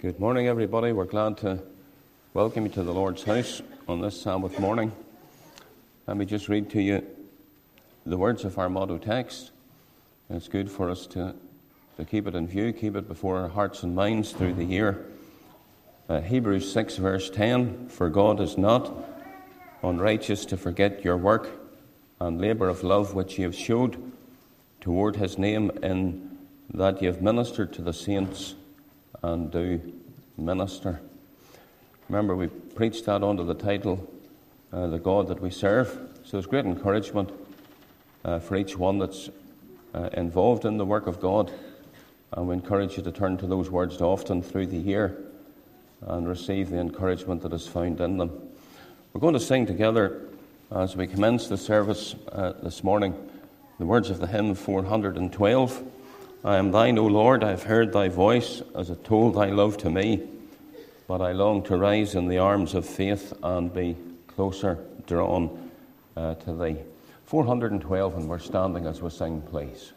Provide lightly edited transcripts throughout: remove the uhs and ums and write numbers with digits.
Good morning, everybody. We're glad to welcome you to the Lord's house on this Sabbath morning. Let me just read to you the words of our motto text. It's good for us to keep it in view, keep it before our hearts and minds through the year. Hebrews 6 verse 10, "For God is not unrighteous to forget your work and labour of love which you have showed toward his name, in that you have ministered to the saints and do minister." Remember, we preached that under the title, The God That We Serve. So it's great encouragement for each one that's involved in the work of God. And we encourage you to turn to those words often through the year and receive the encouragement that is found in them. We're going to sing together as we commence the service this morning the words of the hymn 412. "I am thine, O Lord, I have heard thy voice, as it told thy love to me. But I long to rise in the arms of faith and be closer drawn to thee." 412, and we're standing as we sing, please.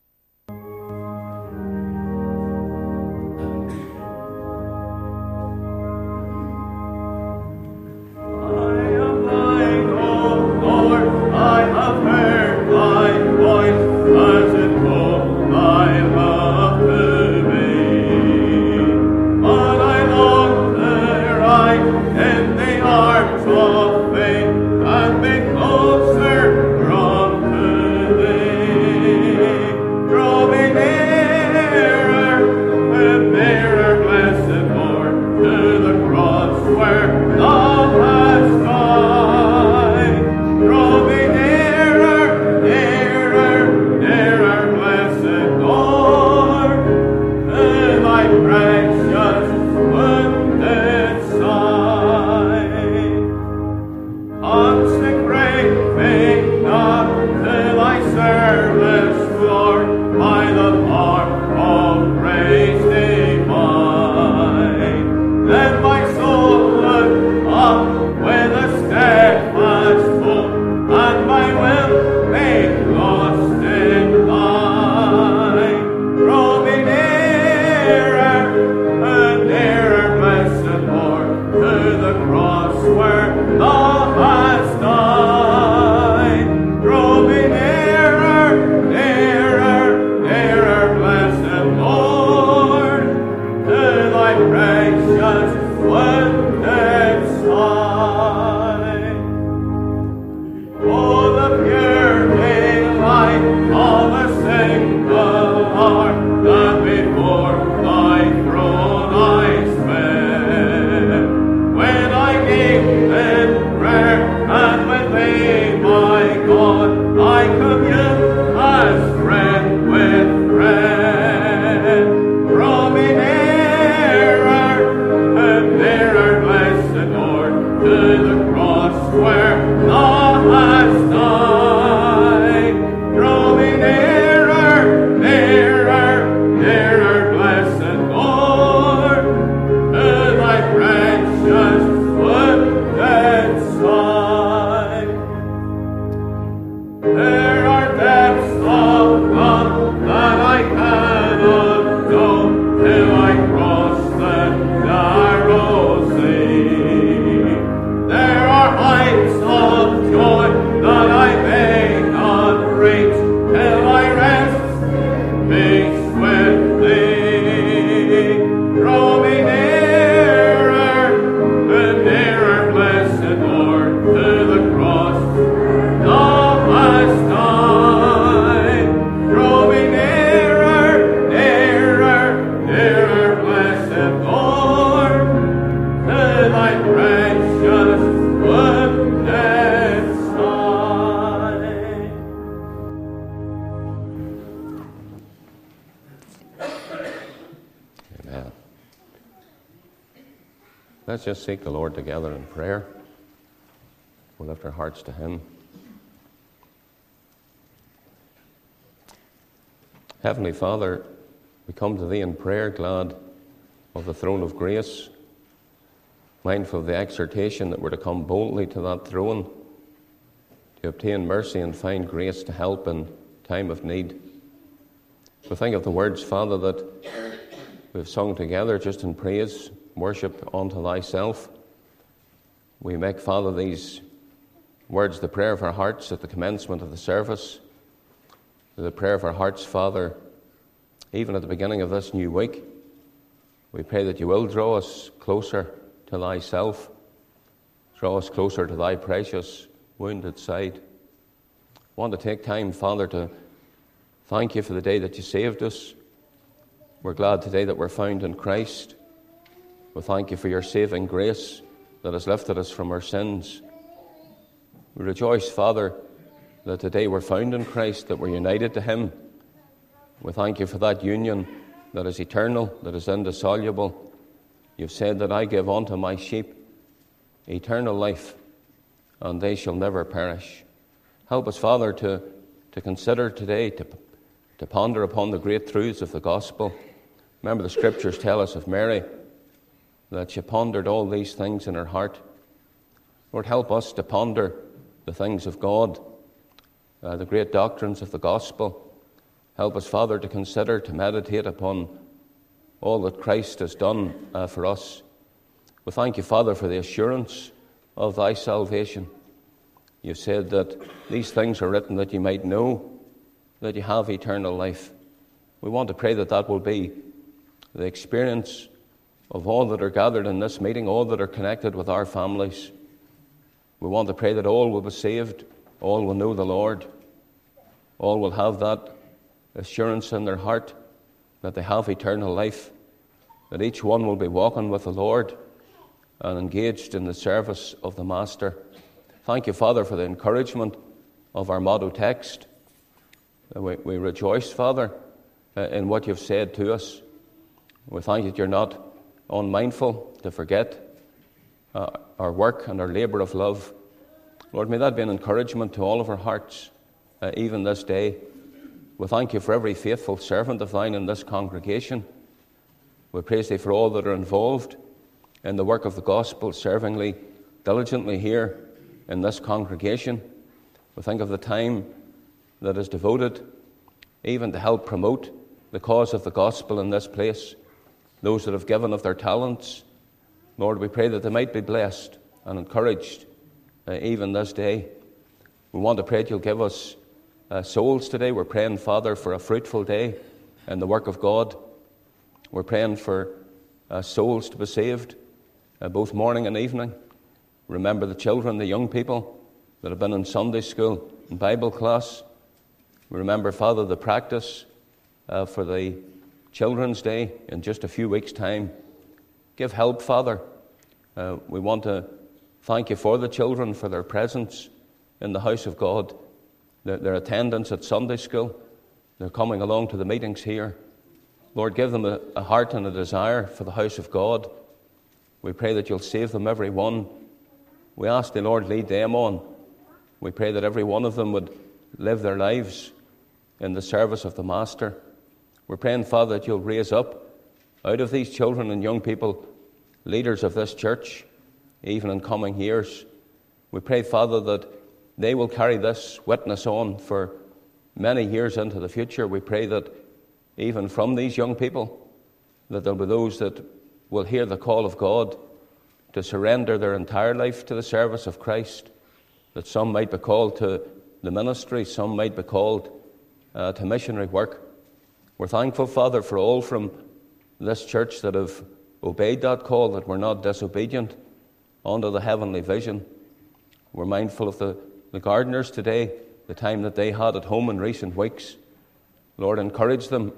Let's just seek the Lord together in prayer. We'll lift our hearts to Him. Heavenly Father, we come to Thee in prayer, glad of the throne of grace, mindful of the exhortation that we're to come boldly to that throne to obtain mercy and find grace to help in time of need. We think of the words, Father, that we've sung together just in praise, worship unto thyself. We make, Father, these words the prayer of our hearts at the commencement of the service, the prayer of our hearts, Father, even at the beginning of this new week. We pray that you will draw us closer to thyself, draw us closer to thy precious wounded side. I want to take time, Father, to thank you for the day that you saved us. We're glad today that we're found in Christ. We thank you for your saving grace that has lifted us from our sins. We rejoice, Father, that today we're found in Christ, that we're united to him. We thank you for that union that is eternal, that is indissoluble. You've said that I give unto my sheep eternal life, and they shall never perish. Help us, Father, to consider today, to ponder upon the great truths of the gospel. Remember, the scriptures tell us of Mary, that she pondered all these things in her heart. Lord, help us to ponder the things of God, the great doctrines of the gospel. Help us, Father, to consider, to meditate upon all that Christ has done for us. We thank you, Father, for the assurance of thy salvation. You've said that these things are written that you might know that you have eternal life. We want to pray that that will be the experience of all that are gathered in this meeting, all that are connected with our families. We want to pray that all will be saved, all will know the Lord, all will have that assurance in their heart that they have eternal life, that each one will be walking with the Lord and engaged in the service of the Master. Thank you, Father, for the encouragement of our motto text. We rejoice, Father, in what you've said to us. We thank you that you're not unmindful to forget our work and our labour of love. Lord, may that be an encouragement to all of our hearts, even this day. We thank you for every faithful servant of thine in this congregation. We praise thee for all that are involved in the work of the gospel, servingly, diligently here in this congregation. We think of the time that is devoted even to help promote the cause of the gospel in this place. Those that have given of their talents, Lord, we pray that they might be blessed and encouraged even this day. We want to pray that you'll give us souls today. We're praying, Father, for a fruitful day in the work of God. We're praying for souls to be saved, both morning and evening. Remember the children, the young people that have been in Sunday school and Bible class. We remember, Father, the practice for the Children's Day in just a few weeks' time. Give help, Father. We want to thank you for the children, for their presence in the house of God, their attendance at Sunday school. They're coming along to the meetings here. Lord, give them a heart and a desire for the house of God. We pray that you'll save them, every one. We ask the Lord, lead them on. We pray that every one of them would live their lives in the service of the Master. We're praying, Father, that you'll raise up out of these children and young people leaders of this church, even in coming years. We pray, Father, that they will carry this witness on for many years into the future. We pray that even from these young people, that there'll be those that will hear the call of God to surrender their entire life to the service of Christ, that some might be called to the ministry, some might be called to missionary work. We're thankful, Father, for all from this church that have obeyed that call, that we're not disobedient unto the heavenly vision. We're mindful of the gardeners today, the time that they had at home in recent weeks. Lord, encourage them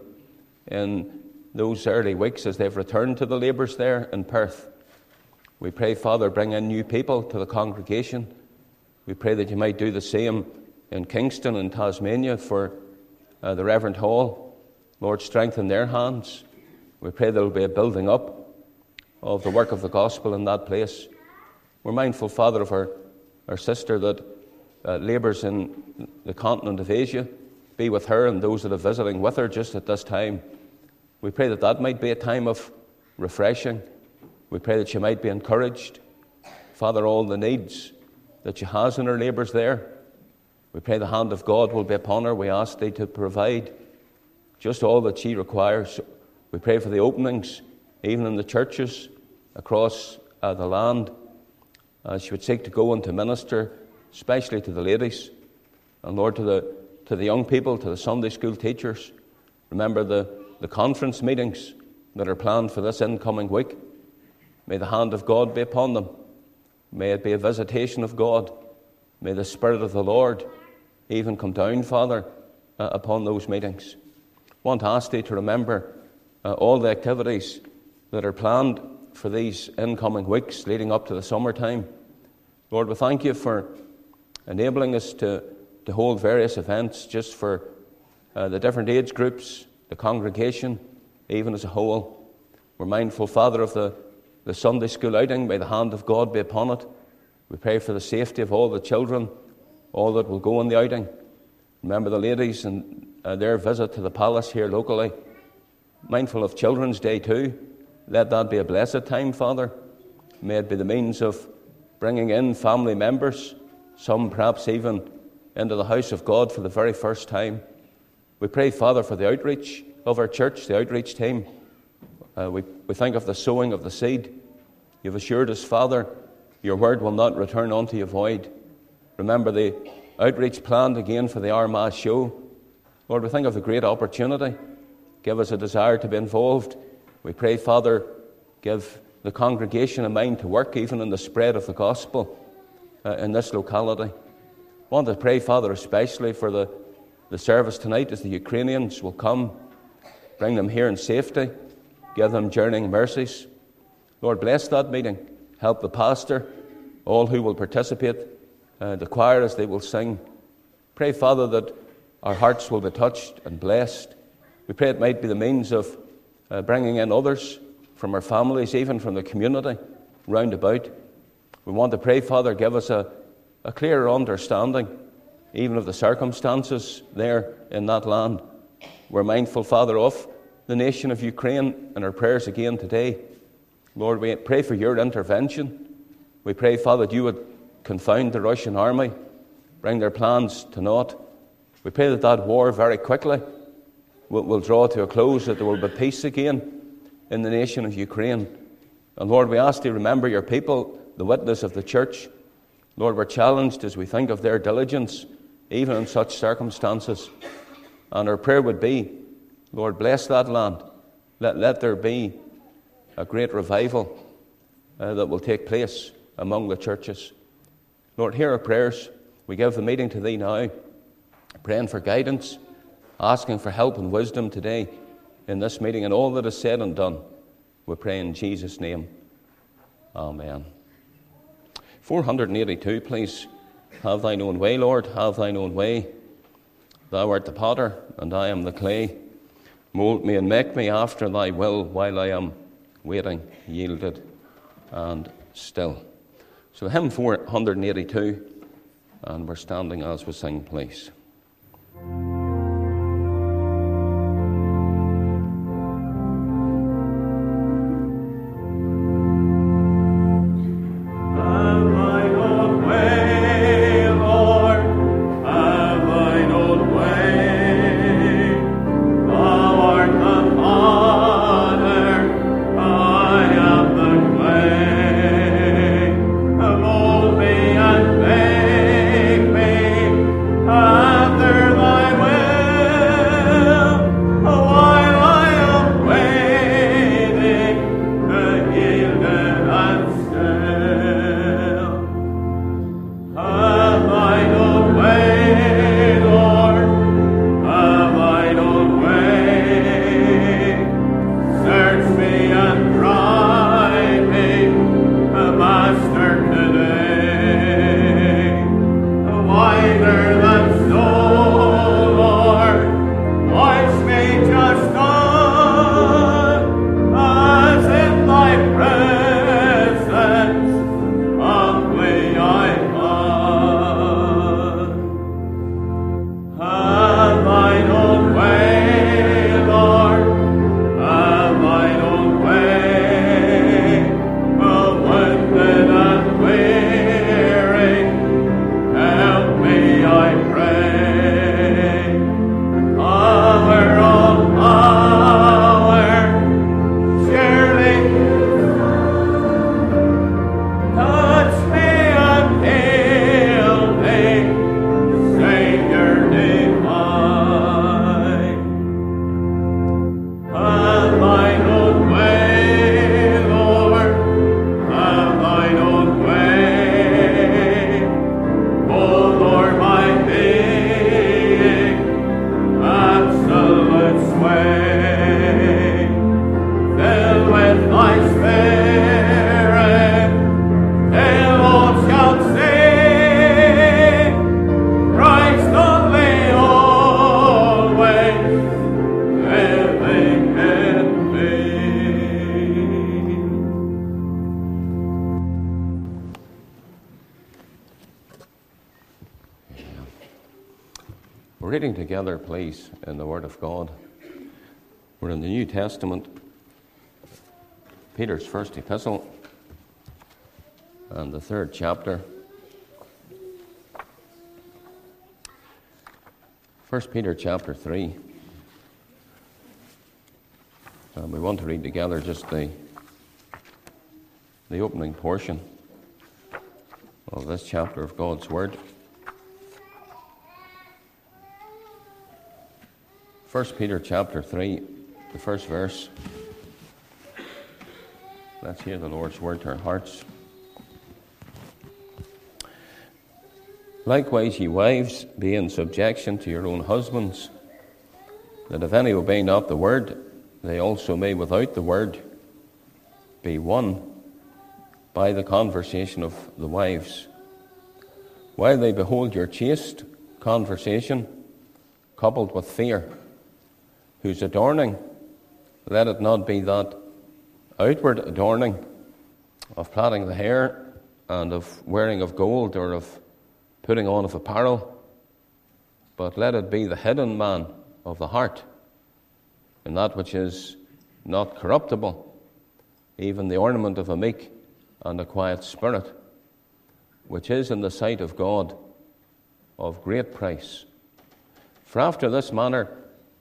in those early weeks as they've returned to the labours there in Perth. We pray, Father, bring in new people to the congregation. We pray that you might do the same in Kingston and Tasmania for the Reverend Hall. Lord, strengthen their hands. We pray there will be a building up of the work of the gospel in that place. We're mindful, Father, of our sister that labours in the continent of Asia. Be with her and those that are visiting with her just at this time. We pray that that might be a time of refreshing. We pray that she might be encouraged. Father, all the needs that she has in her labours there, we pray the hand of God will be upon her. We ask thee to provide just all that she requires We pray for the openings, even in the churches across the land, as you would seek to go and to minister, especially to the ladies, and Lord, to the young people, to the Sunday school teachers. Remember the conference meetings that are planned for this incoming week. May the hand of God be upon them. May it be a visitation of God. May the Spirit of the Lord even come down, Father, upon those meetings. I want to ask thee to remember all the activities that are planned for these incoming weeks leading up to the summertime. Lord, we thank you for enabling us to hold various events just for the different age groups, the congregation, even as a whole. We're mindful, Father, of the Sunday school outing. May the hand of God be upon it. We pray for the safety of all the children, all that will go on the outing. Remember the ladies and their visit to the palace here locally. Mindful of Children's Day too. Let that be a blessed time, Father. May it be the means of bringing in family members, some perhaps even into the house of God for the very first time. We pray, Father, for the outreach of our church, the outreach team. We think of the sowing of the seed. You've assured us, Father, your word will not return unto you void. Remember the outreach planned again for the Armagh show. Lord, we think of the great opportunity. Give us a desire to be involved. We pray, Father, give the congregation a mind to work even in the spread of the gospel in this locality. I want to pray, Father, especially for the service tonight as the Ukrainians will come. Bring them here in safety. Give them journeying mercies. Lord, bless that meeting. Help the pastor, all who will participate, the choir as they will sing. Pray, Father, that our hearts will be touched and blessed. We pray it might be the means of bringing in others from our families, even from the community round about. We want to pray, Father, give us a clearer understanding, even of the circumstances there in that land. We're mindful, Father, of the nation of Ukraine in our prayers again today. Lord, we pray for your intervention. We pray, Father, that you would confound the Russian army, bring their plans to naught. We pray that war very quickly will draw to a close, that there will be peace again in the nation of Ukraine. And Lord, we ask you to remember your people, the witness of the church. Lord, we're challenged as we think of their diligence, even in such circumstances. And our prayer would be, Lord, bless that land. Let there be a great revival that will take place among the churches. Lord, hear our prayers. We give the meeting to thee now, praying for guidance, asking for help and wisdom today in this meeting and all that is said and done. We pray in Jesus' name. Amen. 482, please. Have thine own way, Lord, have thine own way. Thou art the potter, and I am the clay. Mold me and make me after thy will, while I am waiting, yielded, and still. So hymn 482, and we're standing as we sing, please. After thy way. We're reading together, please, in the Word of God. We're in the New Testament, Peter's first epistle, and the 3rd chapter. 1 Peter chapter 3. And we want to read together just the opening portion of this chapter of God's Word. 1 Peter chapter 3, the first verse. Let's hear the Lord's word to our hearts. Likewise, ye wives, be in subjection to your own husbands, that if any obey not the word, they also may without the word be won by the conversation of the wives, while they behold your chaste conversation coupled with fear, whose adorning, let it not be that outward adorning of plaiting the hair and of wearing of gold or of putting on of apparel, but let it be the hidden man of the heart, in that which is not corruptible, even the ornament of a meek and a quiet spirit, which is in the sight of God of great price. For after this manner,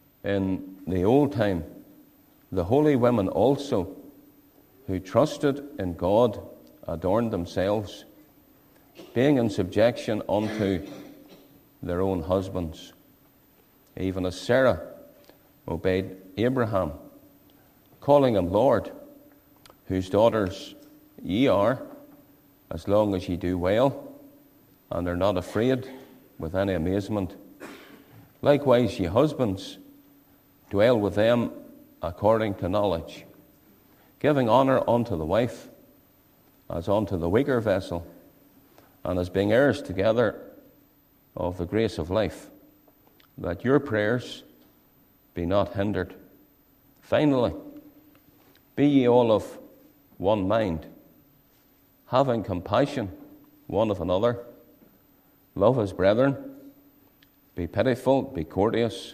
in the old time, the holy women also, who trusted in God, adorned themselves, being in subjection unto their own husbands, even as Sarah obeyed Abraham, calling him Lord, whose daughters ye are, as long as ye do well, and are not afraid with any amazement. Likewise, ye husbands, dwell with them according to knowledge, giving honour unto the wife as unto the weaker vessel, and as being heirs together of the grace of life, that your prayers be not hindered. Finally, be ye all of one mind, having compassion one of another, love as brethren, be pitiful, be courteous,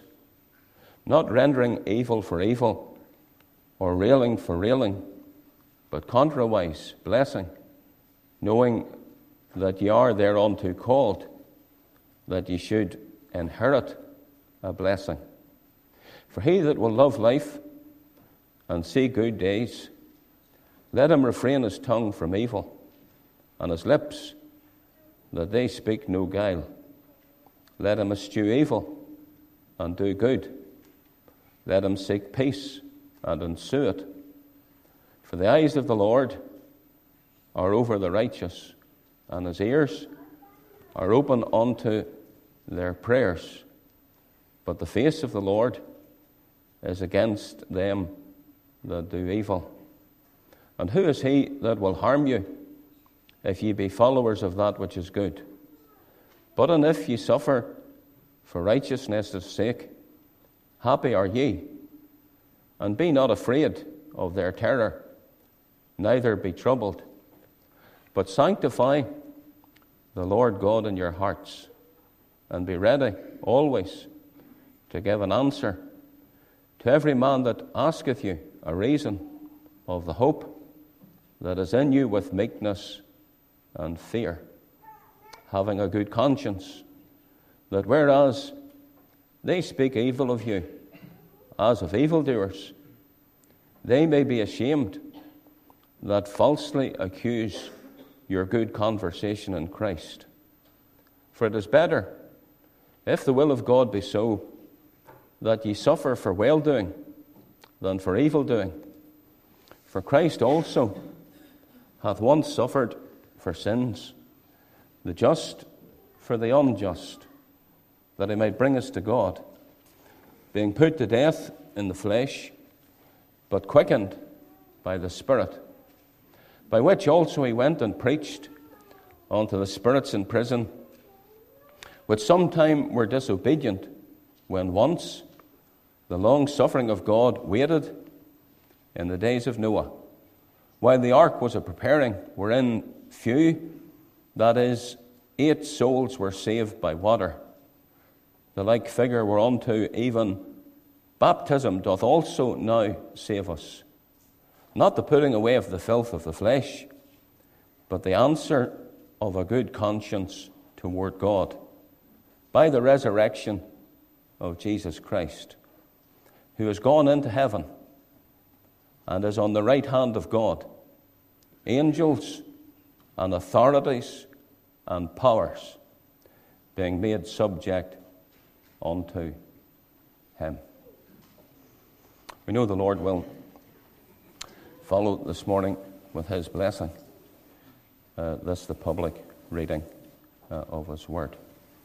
not rendering evil for evil, or railing for railing, but contrariwise blessing, knowing that ye are thereunto called, that ye should inherit a blessing. For he that will love life and see good days, let him refrain his tongue from evil, and his lips, that they speak no guile. Let him eschew evil and do good. Let him seek peace and ensue it. For the eyes of the Lord are over the righteous, and his ears are open unto their prayers. But the face of the Lord is against them that do evil. And who is he that will harm you, if ye be followers of that which is good? But and if ye suffer for righteousness' sake, happy are ye, and be not afraid of their terror, neither be troubled, but sanctify the Lord God in your hearts, and be ready always to give an answer to every man that asketh you a reason of the hope that is in you with meekness and fear, having a good conscience, that whereas they speak evil of you, as of evildoers, they may be ashamed that falsely accuse your good conversation in Christ. For it is better, if the will of God be so, that ye suffer for well-doing than for evil-doing. For Christ also hath once suffered for sins, the just for the unjust, that he might bring us to God, being put to death in the flesh, but quickened by the Spirit, by which also he went and preached unto the spirits in prison, which sometime were disobedient, when once the long suffering of God waited in the days of Noah, while the ark was a preparing, wherein few, that is, 8 souls were saved by water. the like figure whereunto even baptism doth also now save us, not the putting away of the filth of the flesh, but the answer of a good conscience toward God, by the resurrection of Jesus Christ, who has gone into heaven and is on the right hand of God, angels and authorities and powers being made subject unto him. We know the Lord will follow this morning with his blessing. This the public reading of his word.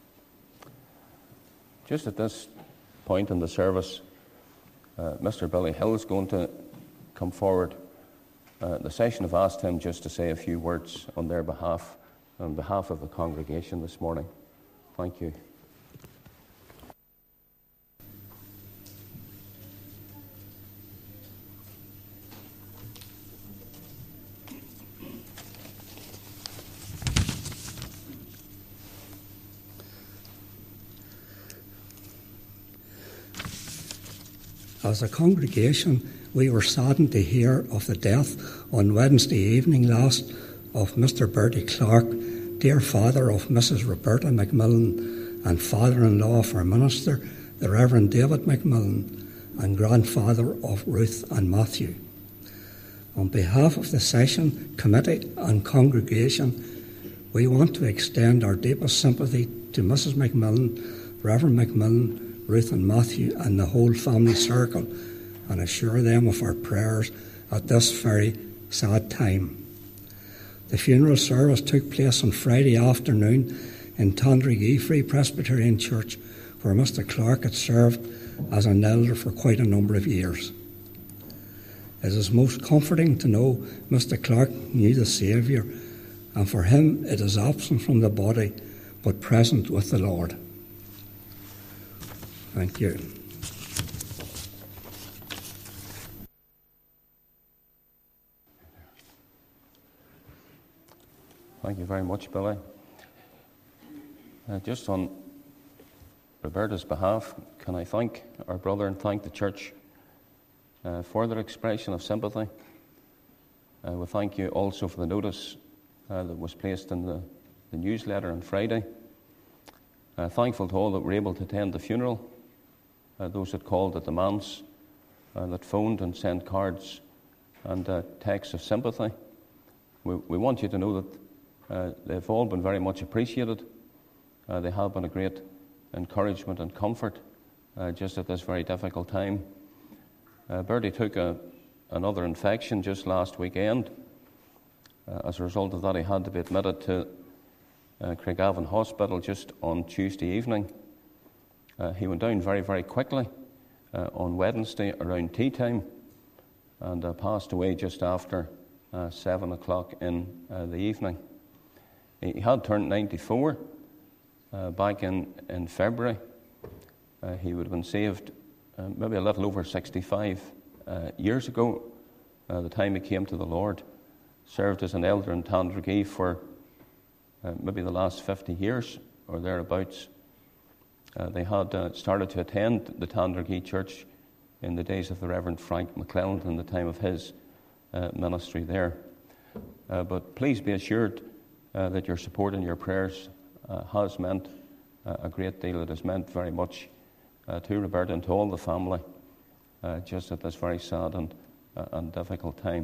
Just at this point in the service, Mr. Billy Hill is going to come forward. The session have asked him just to say a few words on their behalf, on behalf of the congregation this morning. Thank you. As a congregation, we were saddened to hear of the death on Wednesday evening last of Mr. Bertie Clark, dear father of Mrs. Roberta McMillan and father-in-law of our minister, the Reverend David McMillan, and grandfather of Ruth and Matthew. On behalf of the session, committee and congregation, we want to extend our deepest sympathy to Mrs. McMillan, Reverend McMillan, Ruth and Matthew and the whole family circle, and assure them of our prayers at this very sad time. The funeral service took place on Friday afternoon in Tandregee Free Presbyterian Church, where Mr. Clark had served as an elder for quite a number of years. It is most comforting to know Mr. Clark knew the Saviour, and for him it is absent from the body but present with the Lord. Thank you. Thank you very much, Billy. Just on Roberta's behalf, can I thank our brother and thank the church for their expression of sympathy. We thank you also for the notice that was placed in the newsletter on Friday. Thankful to all that were able to attend the funeral, those that called at the manse, that phoned and sent cards and texts of sympathy. We want you to know that they've all been very much appreciated. They have been a great encouragement and comfort just at this very difficult time. Bertie took another infection just last weekend. As a result of that, he had to be admitted to Craigavon Hospital just on Tuesday evening. He went down very, very quickly on Wednesday around tea time and passed away just after 7 o'clock in the evening. He had turned 94 back in February. He would have been saved maybe a little over 65 years ago, the time he came to the Lord. Served as an elder in Tandregee for maybe the last 50 years or thereabouts. They had started to attend the Tandregee Church in the days of the Reverend Frank McClelland in the time of his ministry there. But please be assured that your support and your prayers has meant a great deal. It has meant very much to Roberta and to all the family just at this very sad and difficult time.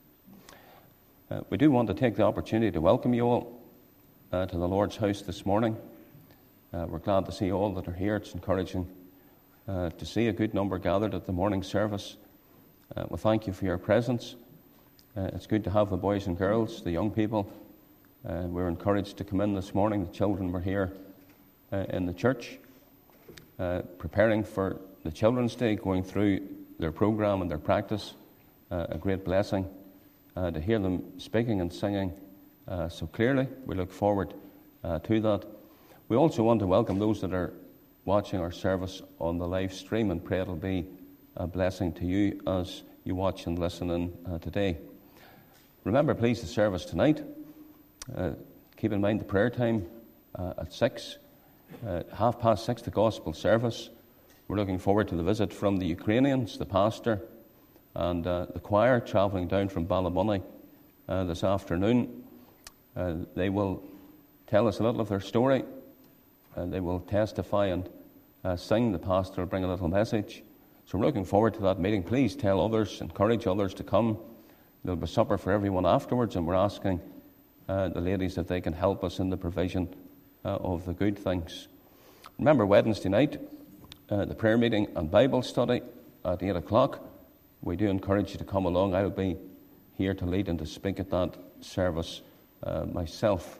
We do want to take the opportunity to welcome you all to the Lord's house this morning. We're glad to see all that are here. It's encouraging to see a good number gathered at the morning service. We thank you for your presence. It's good to have the boys and girls, the young people. We're encouraged to come in this morning. The children were here in the church, preparing for the Children's Day, going through their program and their practice. A great blessing to hear them speaking and singing so clearly. We look forward to that. We also want to welcome those that are watching our service on the live stream and pray it'll be a blessing to you as you watch and listen in today. Remember, please, the service tonight. Keep in mind the prayer time at 6. 6:30, the gospel service. We're looking forward to the visit from the Ukrainians, the pastor, and the choir travelling down from Ballymoney this afternoon. They will tell us a little of their story. They will testify and sing. The pastor will bring a little message. So we're looking forward to that meeting. Please tell others, encourage others to come. There'll be supper for everyone afterwards, and we're asking the ladies if they can help us in the provision of the good things. Remember Wednesday night, the prayer meeting and Bible study at 8 o'clock. We do encourage you to come along. I'll be here to lead and to speak at that service myself.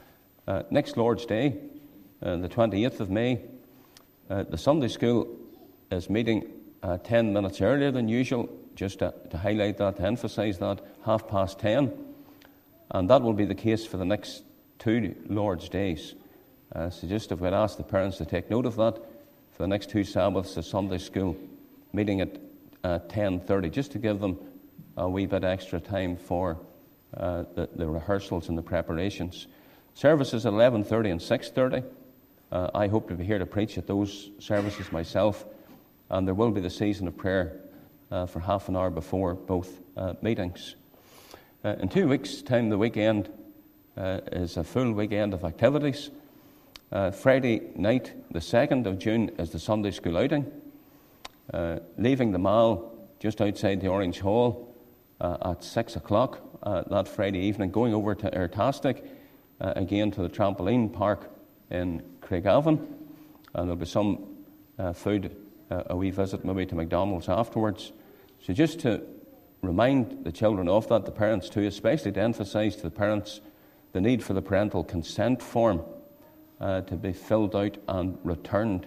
Next Lord's Day, the 28th of May, the Sunday school is meeting 10 minutes earlier than usual, just to highlight that, to emphasise that, 10:30. And that will be the case for the next 2 Lord's Days. So just if we'd ask the parents to take note of that, for the next 2 Sabbaths, the Sunday school meeting at 10:30, just to give them a wee bit extra time for the rehearsals and the preparations. Services at 11:30 and 6:30. I hope to be here to preach at those services myself, and there will be the season of prayer for half an hour before both meetings. In 2 weeks' time, the weekend is a full weekend of activities. Friday night, the 2nd of June, is the Sunday school outing. Leaving the Mall just outside the Orange Hall at 6 o'clock that Friday evening, going over to Airtastic, again to the trampoline park in Craigavon, and there'll be some food, a wee visit maybe to McDonald's afterwards. So just to remind the children of that, the parents too, especially to emphasise to the parents the need for the parental consent form to be filled out and returned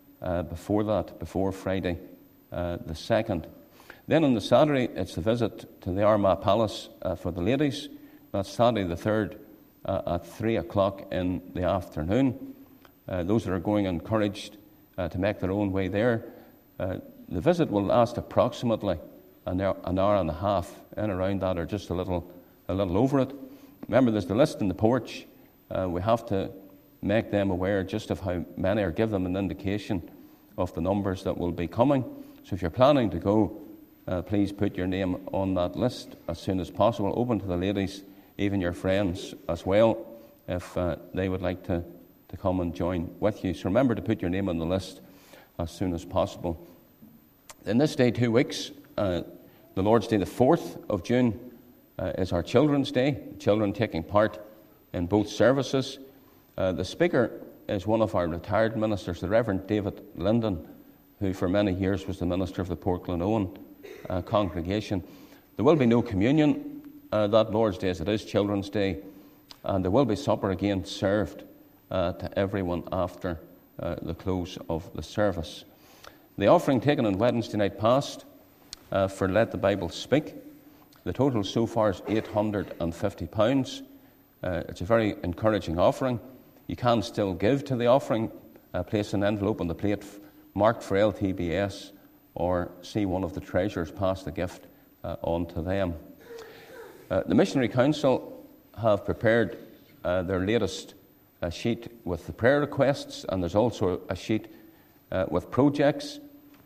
before Friday the 2nd. Then on the Saturday, it's the visit to the Armagh Palace for the ladies. That's Saturday the 3rd at 3 o'clock in the afternoon. Those that are going are encouraged to make their own way there. The visit will last approximately an hour and a half, and around that, or just a little over it. Remember, there's the list in the porch. We have to make them aware just of how many, or give them an indication of the numbers that will be coming. So if you're planning to go, please put your name on that list as soon as possible. Open to the ladies, even your friends as well, if they would like to come and join with you. So remember to put your name on the list as soon as possible. In this day, 2 weeks, the Lord's Day, the 4th of June, is our Children's Day. Children taking part in both services. The speaker is one of our retired ministers, the Reverend David Linden, who for many years was the minister of the Port Glenoan congregation. There will be no communion that Lord's Day, as it is Children's Day, and there will be supper again served to everyone after the close of the service. The offering taken on Wednesday night past for Let the Bible Speak, the total so far is £850. It's a very encouraging offering. You can still give to the offering. Place an envelope on the plate marked for LTBS, or see one of the treasurers pass the gift on to them. The Missionary Council have prepared their latest sheet with the prayer requests, and there's also a sheet with projects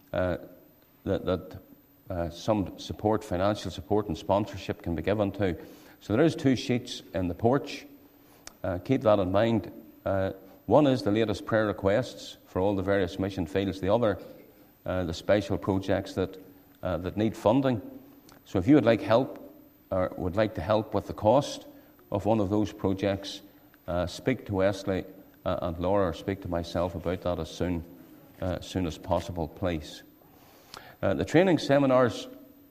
that some support, financial support and sponsorship can be given to. So there is 2 sheets in the porch. Keep that in mind. One is the latest prayer requests for all the various mission fields. The other, the special projects that need funding. So if you would like help, or would like to help with the cost of one of those projects, speak to Wesley and Laura, or speak to myself about that as soon as possible, please. The training seminars,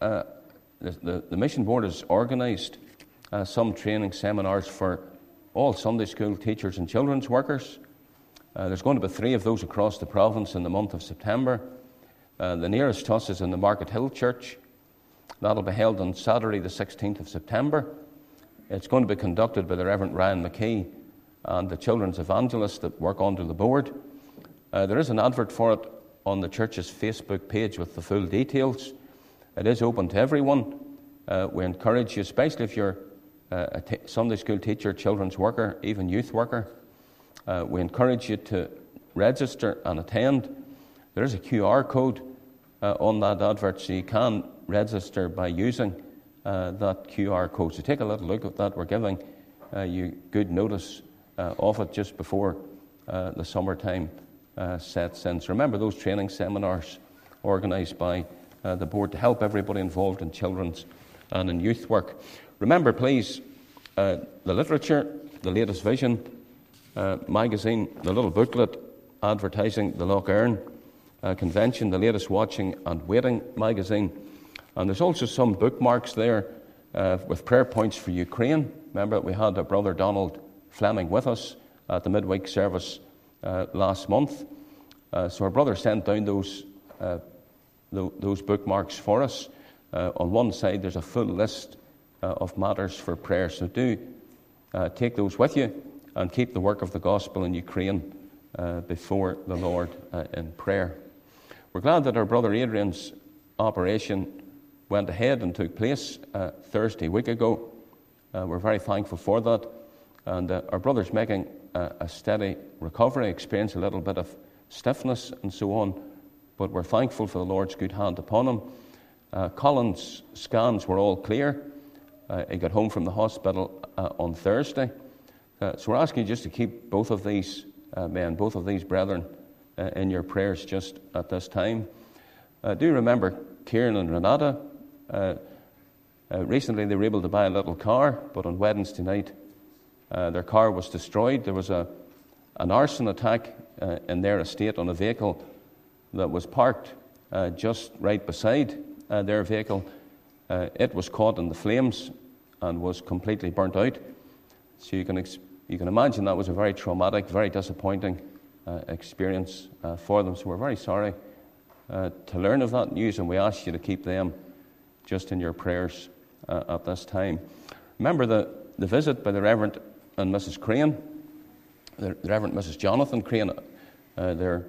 the Mission Board has organised some training seminars for all Sunday school teachers and children's workers. There's going to be 3 of those across the province in the month of September. The nearest to us is in the Market Hill Church. That'll be held on Saturday the 16th of September. It's going to be conducted by the Reverend Ryan McKee and the children's evangelists that work under the board. There is an advert for it on the church's Facebook page with the full details. It is open to everyone. We encourage you, especially if you're a Sunday school teacher, children's worker, even youth worker, we encourage you to register and attend. There is a QR code on that advert, so you can register by using that QR code. So take a little look at that. We're giving you good notice of it just before the summertime sets in. So remember those training seminars organised by the board to help everybody involved in children's and in youth work. Remember, please, the literature, the latest Vision magazine, the little booklet advertising the Lough Erne Convention, the latest Watching and Waiting magazine. And there's also some bookmarks there with prayer points for Ukraine. Remember, we had our brother Donald Fleming with us at the midweek service last month. So our brother sent down those bookmarks for us. On one side, there's a full list of matters for prayer. So do take those with you and keep the work of the gospel in Ukraine before the Lord in prayer. We're glad that our brother Adrian's operation went ahead and took place Thursday week ago. We're very thankful for that. And our brother's making a steady recovery, experienced a little bit of stiffness and so on, but we're thankful for the Lord's good hand upon him. Colin's scans were all clear. He got home from the hospital on Thursday. So we're asking you just to keep both of these men, both of these brethren, in your prayers just at this time. Do remember Kieran and Renata. Recently they were able to buy a little car, but on Wednesday night their car was destroyed. There was an arson attack in their estate on a vehicle that was parked just right beside their vehicle. It was caught in the flames and was completely burnt out. So you can imagine that was a very traumatic, very disappointing experience for them. So we're very sorry to learn of that news, and we ask you to keep them just in your prayers at this time. Remember the visit by the Reverend and Mrs. Crane, the Reverend Mrs. Jonathan Crane. They're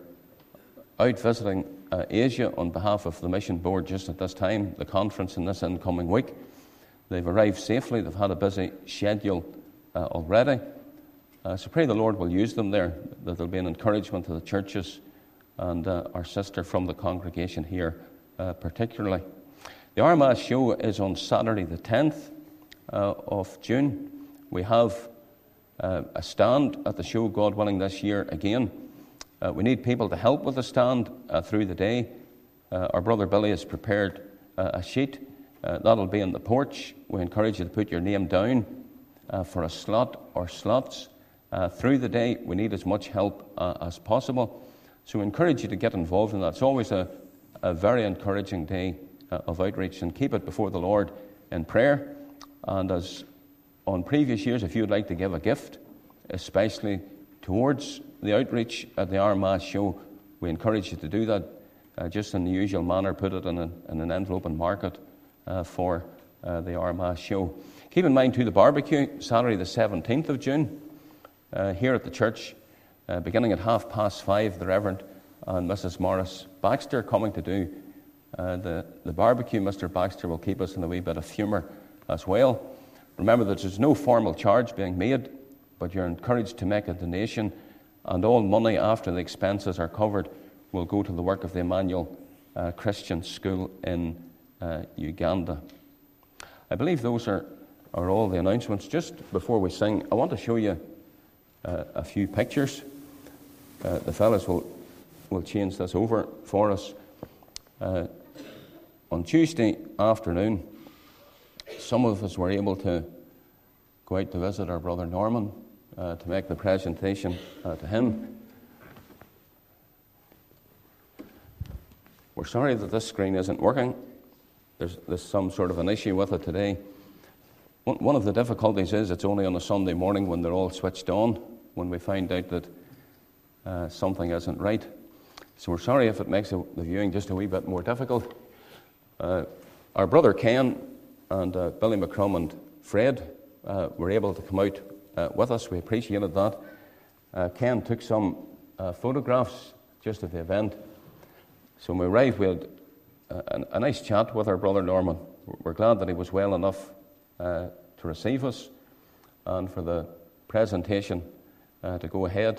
out visiting Asia on behalf of the mission board just at this time, the conference in this incoming week. They've arrived safely. They've had a busy schedule already. So pray the Lord will use them there, that there'll be an encouragement to the churches and our sister from the congregation here particularly. The Armagh show is on Saturday the 10th of June. We have a stand at the show, God willing, this year again. We need people to help with the stand through the day. Our brother Billy has prepared a sheet. That'll be in the porch. We encourage you to put your name down for a slot or slots. Through the day, we need as much help as possible. So we encourage you to get involved in that. It's always a very encouraging day of outreach, and keep it before the Lord in prayer. And as on previous years, if you would like to give a gift, especially towards the outreach at the Armagh show, we encourage you to do that just in the usual manner. Put it in an envelope and mark it for the Armagh show. Keep in mind too, the barbecue, Saturday the 17th of June, here at the church, beginning at 5:30, the Reverend and Mrs. Morris Baxter coming to do the barbecue. Mr. Baxter will keep us in a wee bit of humour as well. Remember that there's no formal charge being made, but you're encouraged to make a donation, and all money after the expenses are covered will go to the work of the Emmanuel Christian School in Uganda. I believe those are all the announcements. Just before we sing, I want to show you a few pictures. The fellows will change this over for us. On Tuesday afternoon, some of us were able to go out to visit our brother Norman to make the presentation to him. We're sorry that this screen isn't working. There's some sort of an issue with it today. One of the difficulties is it's only on a Sunday morning when they're all switched on, when we find out that something isn't right. So we're sorry if it makes the viewing just a wee bit more difficult. Our brother Ken and Billy McCrum and Fred were able to come out with us. We appreciated that. Ken took some photographs just of the event. So when we arrived, we had a nice chat with our brother Norman. We're glad that he was well enough to receive us and for the presentation to go ahead.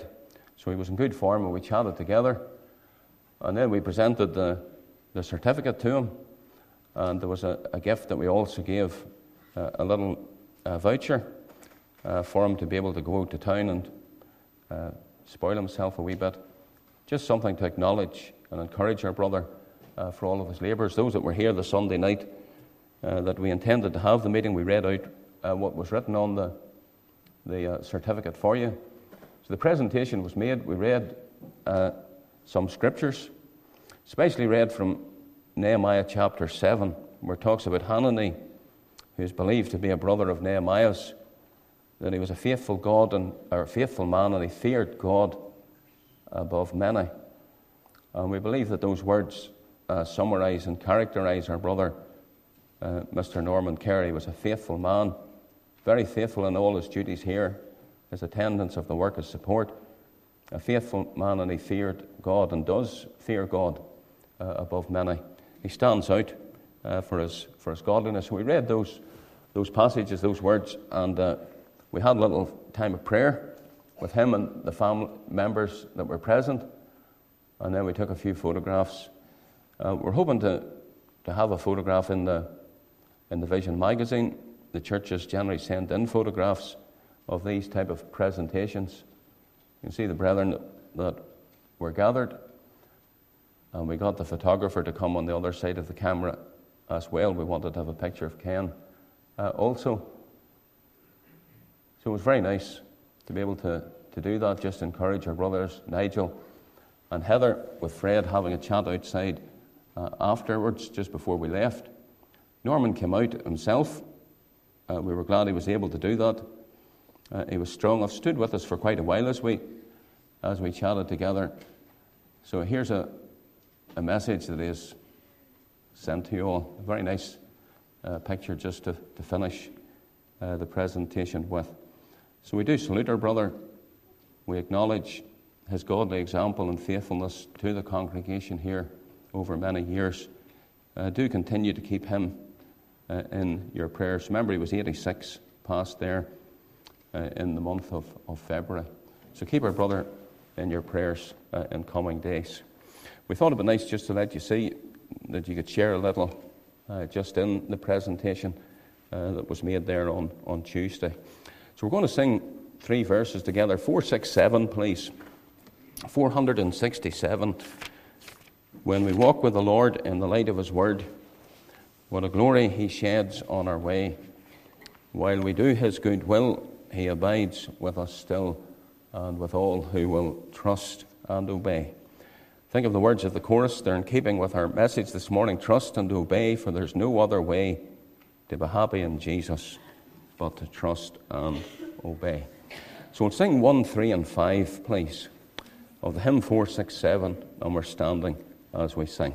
So he was in good form, and we chatted together. And then we presented the certificate to him. And there was a gift that we also gave, a little voucher for him to be able to go out to town and spoil himself a wee bit. Just something to acknowledge and encourage our brother for all of his labours. Those that were here the Sunday night that we intended to have the meeting, we read out what was written on the certificate for you. So the presentation was made. We read some scriptures, especially read from Nehemiah chapter 7, where it talks about Hanani, who is believed to be a brother of Nehemiah's, that he was a faithful man, and he feared God above many. And we believe that those words summarise and characterise our brother, Mr. Norman Carey. He was a faithful man, very faithful in all his duties here, his attendance of the work, his support. A faithful man, and he feared God, and does fear God above many. He stands out for his godliness. We read those passages, those words, and we had a little time of prayer with him and the family members that were present, and then we took a few photographs. We're hoping to have a photograph in the Vision magazine. The churches generally send in photographs of these type of presentations. You can see the brethren that were gathered, and we got the photographer to come on the other side of the camera as well. We wanted to have a picture of Ken also. So it was very nice to be able to do that, just encourage our brothers, Nigel and Heather, with Fred having a chat outside afterwards, just before we left. Norman came out himself. We were glad he was able to do that. He was strong enough, stood with us for quite a while as we chatted together. So here's a message that is sent to you all. A very nice picture just to finish the presentation with. So we do salute our brother. We acknowledge his godly example and faithfulness to the congregation here over many years. Do continue to keep him in your prayers. Remember, he was 86, passed there in the month of February. So keep our brother in your prayers in coming days. We thought it'd be nice just to let you see that you could share a little just in the presentation that was made there on Tuesday. So we're going to sing 3 verses together. 467, please. 467. When we walk with the Lord in the light of his word, what a glory he sheds on our way. While we do his good will, he abides with us still, and with all who will trust and obey. Think of the words of the chorus. They're in keeping with our message this morning. Trust and obey, for there's no other way to be happy in Jesus but to trust and obey. So we'll sing 1, 3, and 5, please, of the hymn 467, and we're standing as we sing.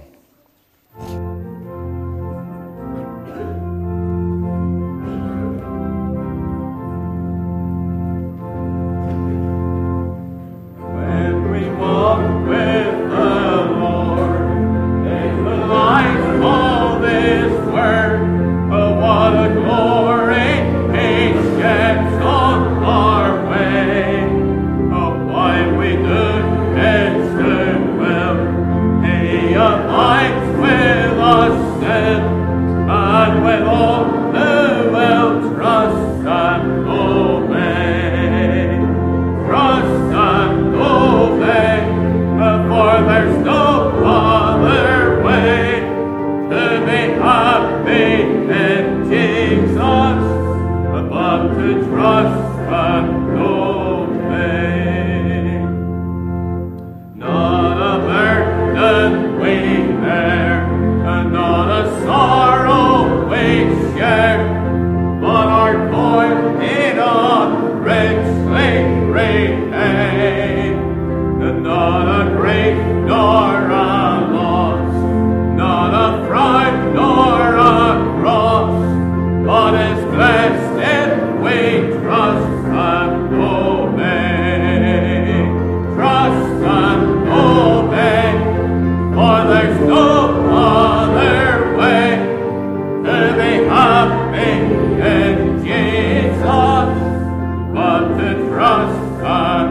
Trust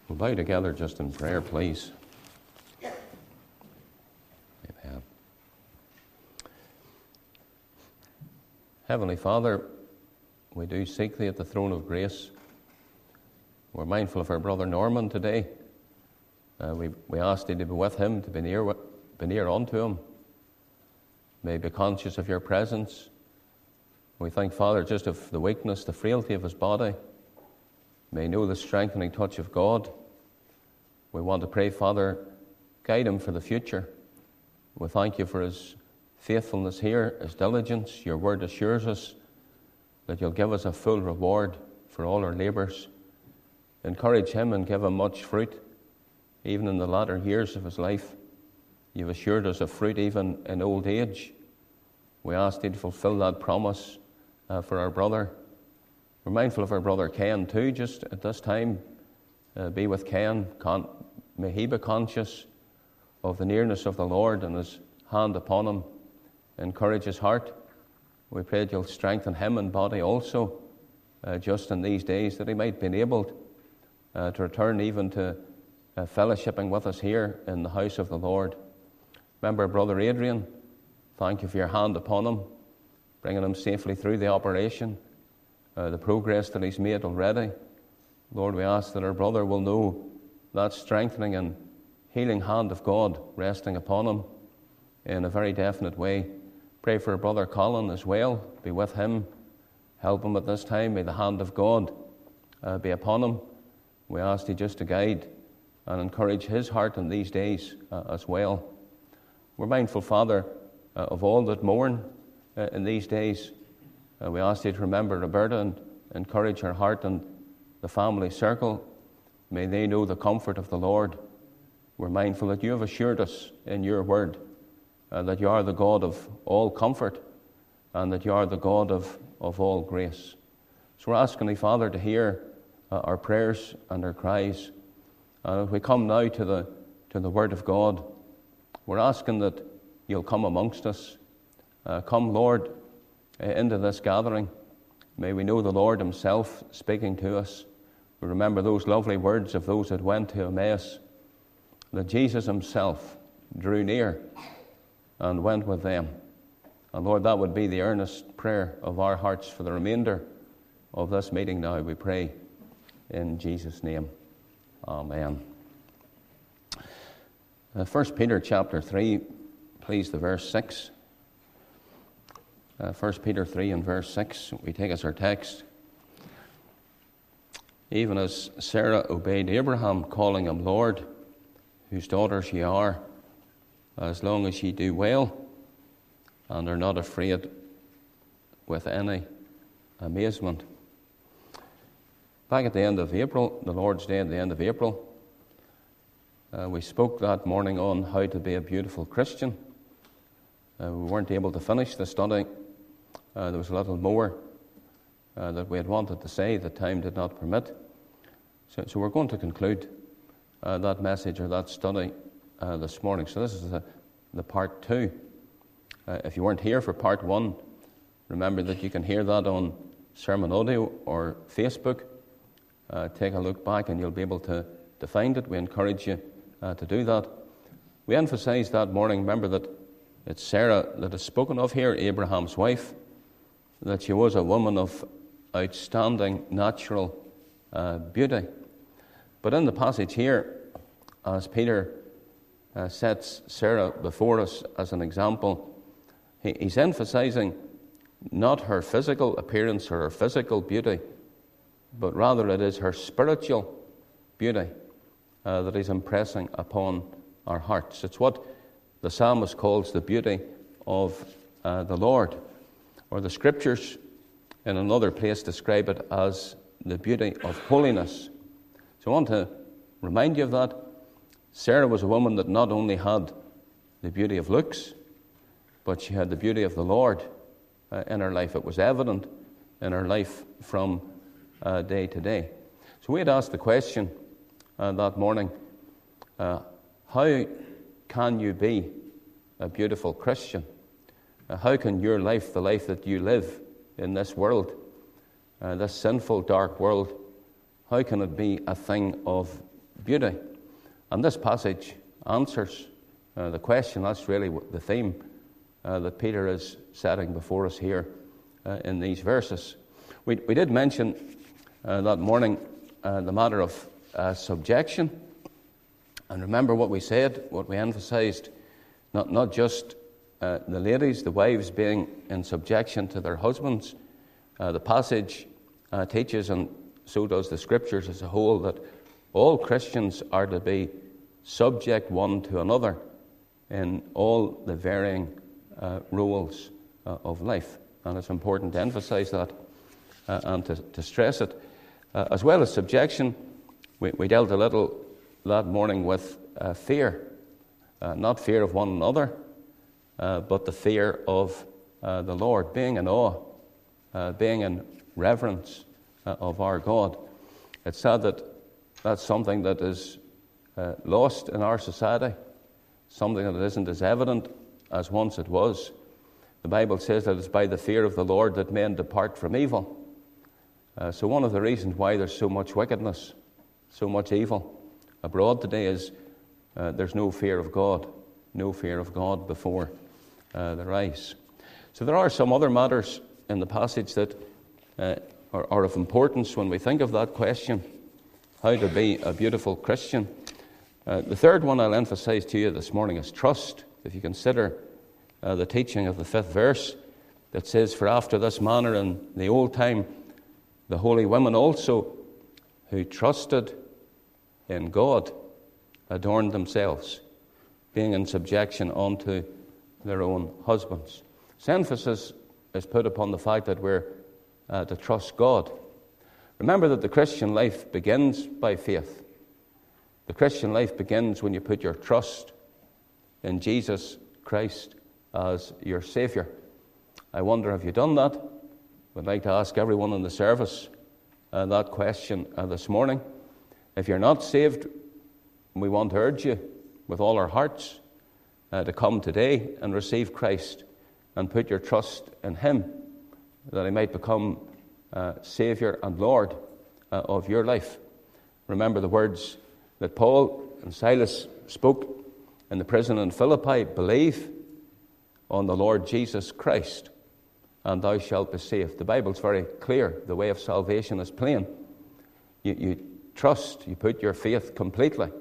We'll bow together just in prayer, please. Amen. Heavenly Father, we do seek Thee at the throne of grace. We're mindful of our brother Norman today. We ask Thee to be with him, to be near unto him. May he be conscious of Your presence. We thank, Father, just of the weakness, the frailty of his body. May he know the strengthening touch of God. We want to pray, Father, guide him for the future. We thank You for his faithfulness here, his diligence. Your word assures us that You'll give us a full reward for all our labours. Encourage him and give him much fruit, even in the latter years of his life. You've assured us of fruit even in old age. We ask Thee to fulfill that promise for our brother. We're mindful of our brother Ken too, just at this time. Be with Ken. May he be conscious of the nearness of the Lord and His hand upon him. Encourage his heart. We pray that You'll strengthen him in body also, just in these days, that he might be enabled to return even to fellowshipping with us here in the house of the Lord. Remember Brother Adrian. Thank You for Your hand upon him, bringing him safely through the operation, the progress that he's made already. Lord, we ask that our brother will know that strengthening and healing hand of God resting upon him in a very definite way. Pray for our brother Colin as well. Be with him. Help him at this time. May the hand of God be upon him. We ask Thee just to guide and encourage his heart in these days as well. We're mindful, Father, of all that mourn in these days. We ask Thee to remember Roberta and encourage her heart and the family circle. May they know the comfort of the Lord. We're mindful that You have assured us in Your word that You are the God of all comfort and that You are the God of all grace. So we're asking Thee, Father, to hear our prayers and our cries. And as we come now to the word of God, we're asking that You'll come amongst us. Come, Lord, into this gathering. May we know the Lord Himself speaking to us. We remember those lovely words of those that went to Emmaus, that Jesus Himself drew near and went with them. And Lord, that would be the earnest prayer of our hearts for the remainder of this meeting now, we pray in Jesus' name. Amen. 1 Peter chapter 3, please, the verse 6. 1 Peter 3 and verse 6, we take as our text. Even as Sarah obeyed Abraham, calling him Lord, whose daughters ye are, as long as ye do well and are not afraid with any amazement. Back at the end of April, the Lord's Day at the end of April, we spoke that morning on how to be a beautiful Christian. We weren't able to finish the study. There was a little more that we had wanted to say that time did not permit. So we're going to conclude that message or that study this morning. So this is the part 2. If you weren't here for part 1, remember that you can hear that on sermon audio or Facebook. Take a look back and you'll be able to find it. We encourage you to do that. We emphasized that morning, remember that it's Sarah that is spoken of here, Abraham's wife, that she was a woman of outstanding natural beauty. But in the passage here, as Peter sets Sarah before us as an example, he's emphasizing not her physical appearance or her physical beauty, but rather it is her spiritual beauty that he's impressing upon our hearts. It's what the psalmist calls the beauty of the Lord, or the scriptures in another place describe it as the beauty of holiness. So I want to remind you of that. Sarah was a woman that not only had the beauty of looks, but she had the beauty of the Lord in her life. It was evident in her life from day to day. So we had asked the question that morning, how can you be a beautiful Christian? How can your life, the life that you live in this world, this sinful, dark world, how can it be a thing of beauty. And this passage answers the question. That's really the theme that Peter is setting before us here in these verses. We did mention that morning the matter of subjection. And remember what we said, what we emphasized, not just the ladies, the wives being in subjection to their husbands. The passage teaches, and so does the Scriptures as a whole, that all Christians are to be subject one to another in all the varying roles of life. And it's important to emphasize that and to stress it. As well as subjection, we dealt a little that morning with fear. Not fear of one another, but the fear of the Lord, being in awe, being in reverence of our God. It's sad that that's something that is lost in our society, something that isn't as evident as once it was. The Bible says that it's by the fear of the Lord that men depart from evil. So one of the reasons why there's so much wickedness, so much evil abroad today is there's no fear of God, before their eyes. So there are some other matters in the passage that are of importance when we think of that question, how to be a beautiful Christian. The third one I'll emphasize to you this morning is trust. If you consider the teaching of the 5th verse that says, "For after this manner in the old time, the holy women also who trusted in God adorned themselves, being in subjection unto their own husbands." So emphasis is put upon the fact that we're to trust God. Remember that the Christian life begins by faith. The Christian life begins when you put your trust in Jesus Christ as your Saviour. I wonder, have you done that? I'd like to ask everyone in the service that question this morning. If you're not saved, we want to urge you with all our hearts to come today and receive Christ and put your trust in Him, that He might become Saviour and Lord of your life. Remember the words that Paul and Silas spoke in the prison in Philippi: "Believe on the Lord Jesus Christ, and thou shalt be saved." The Bible's very clear. The way of salvation is plain. You trust, you put your faith completely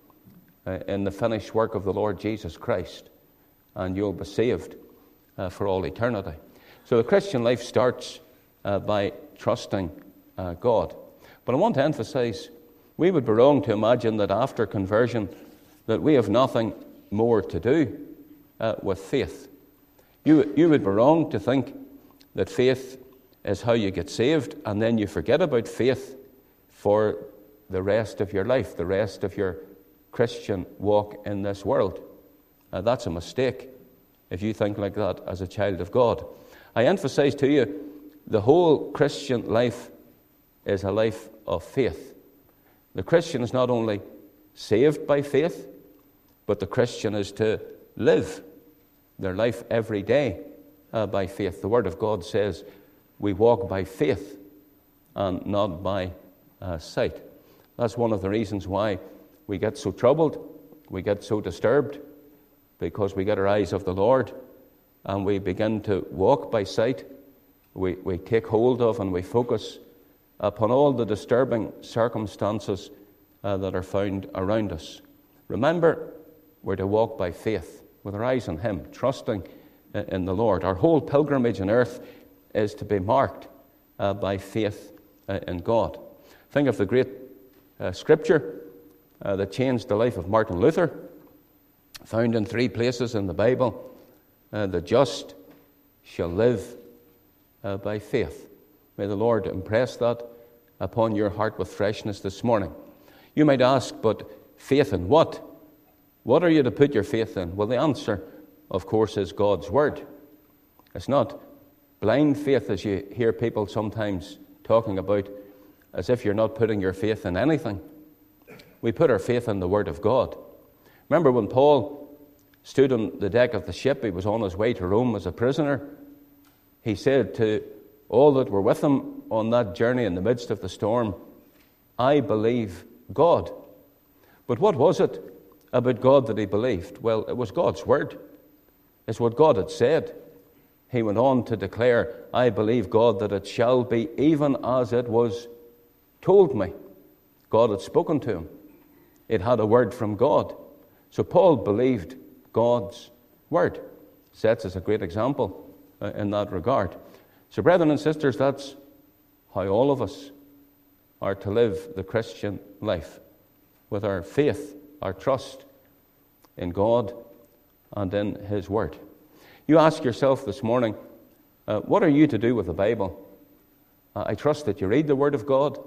in the finished work of the Lord Jesus Christ, and you'll be saved for all eternity. So the Christian life starts by trusting God. But I want to emphasize, we would be wrong to imagine that after conversion that we have nothing more to do with faith. You would be wrong to think that faith is how you get saved and then you forget about faith for the rest of your life, the rest of your Christian walk in this world. That's a mistake if you think like that as a child of God. I emphasize to you, the whole Christian life is a life of faith. The Christian is not only saved by faith, but the Christian is to live their life every day by faith. The Word of God says we walk by faith and not by sight. That's one of the reasons why we get so troubled, we get so disturbed, because we get our eyes of the Lord and we begin to walk by sight. We take hold of and we focus upon all the disturbing circumstances that are found around us. Remember, we're to walk by faith, with our eyes on Him, trusting in the Lord. Our whole pilgrimage on earth is to be marked by faith in God. Think of the great scripture that changed the life of Martin Luther, found in 3 places in the Bible. The just shall live by faith. May the Lord impress that upon your heart with freshness this morning. You might ask, but faith in what? What are you to put your faith in? Well, the answer, of course, is God's Word. It's not blind faith, as you hear people sometimes talking about, as if you're not putting your faith in anything. We put our faith in the Word of God. Remember when Paul stood on the deck of the ship, he was on his way to Rome as a prisoner. He said to all that were with him on that journey in the midst of the storm, "I believe God." But what was it about God that he believed? Well, it was God's word. It's what God had said. He went on to declare, I believe, God, that it shall be even as it was told me. God had spoken to him. It had a word from God. So Paul believed God's word. Sets us a great example in that regard. So brethren and sisters, that's how all of us are to live the Christian life, with our faith, our trust in God and in his word. You ask yourself this morning, what are you to do with the Bible? I trust that you read the word of God.